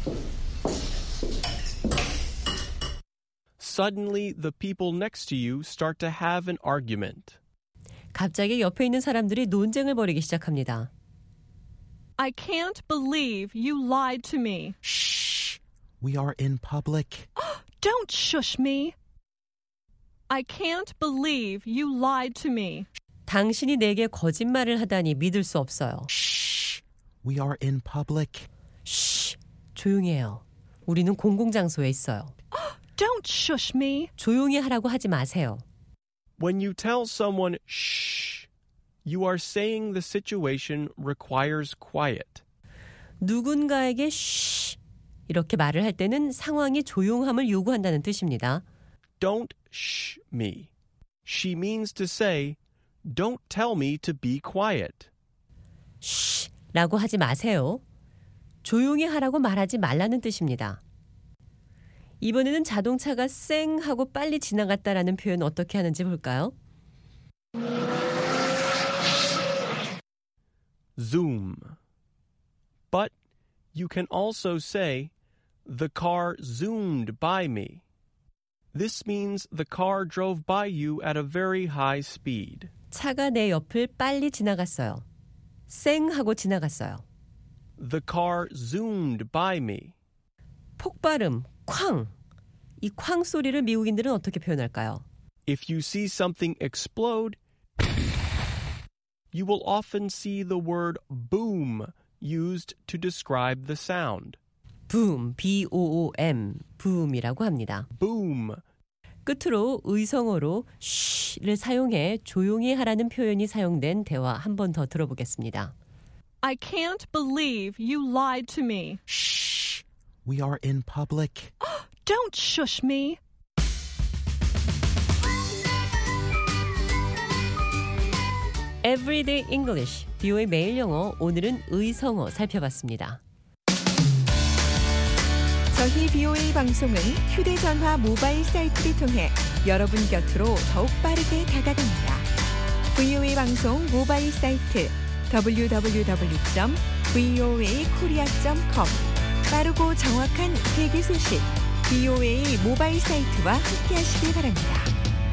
Suddenly, the people next to you start to have an argument. 갑자기 옆에 있는 사람들이 논쟁을 벌이기 시작합니다. I can't believe you lied to me. Shh. We are in public. Don't shush me. I can't believe you lied to me. 당신이 내게 거짓말을 하다니 믿을 수 없어요. Shh. We are in public. 쉬, 조용해요. 우리는 공공장소에 있어요. Don't shush me. 조용히 하라고 하지 마세요. When you tell someone shh, you are saying the situation requires quiet. 누군가에게 쉬 이렇게 말을 할 때는 상황이 조용함을 요구한다는 뜻입니다. Don't shh me. She means to say, don't tell me to be quiet. 쉬 라고 하지 마세요. 조용히 하라고 말하지 말라는 뜻입니다. 이번에는 자동차가 쌩 하고 빨리 지나갔다라는 표현 어떻게 하는지 볼까요? Zoom. But you can also say, the car zoomed by me. This means the car drove by you at a very high speed. 차가 내 옆을 빨리 지나갔어요. 쌩 하고 지나갔어요. The car zoomed by me. 폭발음, 쾅. 이 쾅 소리를 미국인들은 어떻게 표현할까요? If you see something explode, you will often see the word boom used to describe the sound. boom, B O O M, boom이라고 합니다. boom. 끝으로 의성어로 쉬를 사용해 조용히 하라는 표현이 사용된 대화 한 번 더 들어보겠습니다. I can't believe you lied to me. Shh. We are in public. Don't shush me. Everyday English, 비오에이 매일 영어, 오늘은 의성어 살펴봤습니다. 저희 비오에이 방송은 휴대전화 모바일 사이트를 통해 여러분 곁으로 더욱 빠르게 다가갑니다. 브이오에이 방송 모바일 사이트 더블유 더블유 더블유 점 브이오에이 코리아 점 컴 빠르고 정확한 세계 소식 비오에이 모바일 사이트와 함께하시기 바랍니다.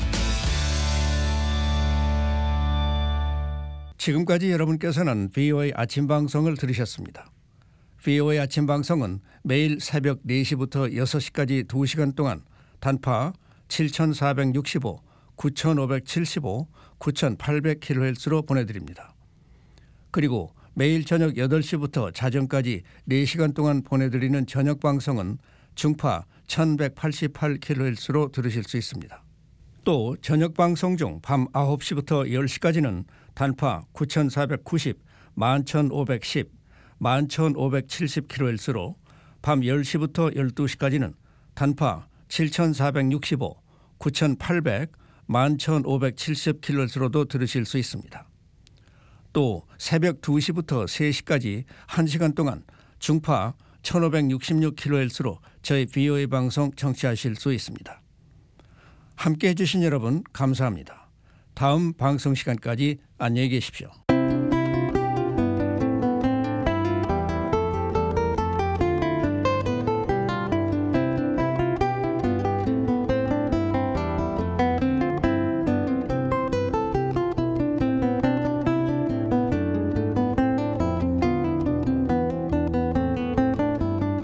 지금까지 여러분께서는 비오에이 아침 방송을 들으셨습니다. 비오에이 아침 방송은 매일 새벽 네 시부터 여섯 시까지 두 시간 동안 단파 칠천사백육십오, 구천오백칠십오, 구천팔백 킬로헤르츠로 보내드립니다. 그리고 매일 저녁 여덟 시부터 자정까지 네 시간 동안 보내드리는 저녁 방송은 중파 천백팔십팔 킬로헤르츠로 들으실 수 있습니다. 또 저녁 방송 중 밤 아홉 시부터 열 시까지는 단파 구천사백구십, 만천오백십, 만천오백칠십 킬로헤르츠로 밤 열 시부터 열두 시까지는 단파 칠천사백육십오, 구천팔백, 만천오백칠십 킬로헤르츠로도 들으실 수 있습니다. 또 또 새벽 두 시부터 세 시까지 한 시간 동안 중파 천오백육십육 킬로헤르츠로 저희 브이오에이 방송 청취하실 수 있습니다. 함께해 주신 여러분 감사합니다. 다음 방송 시간까지 안녕히 계십시오.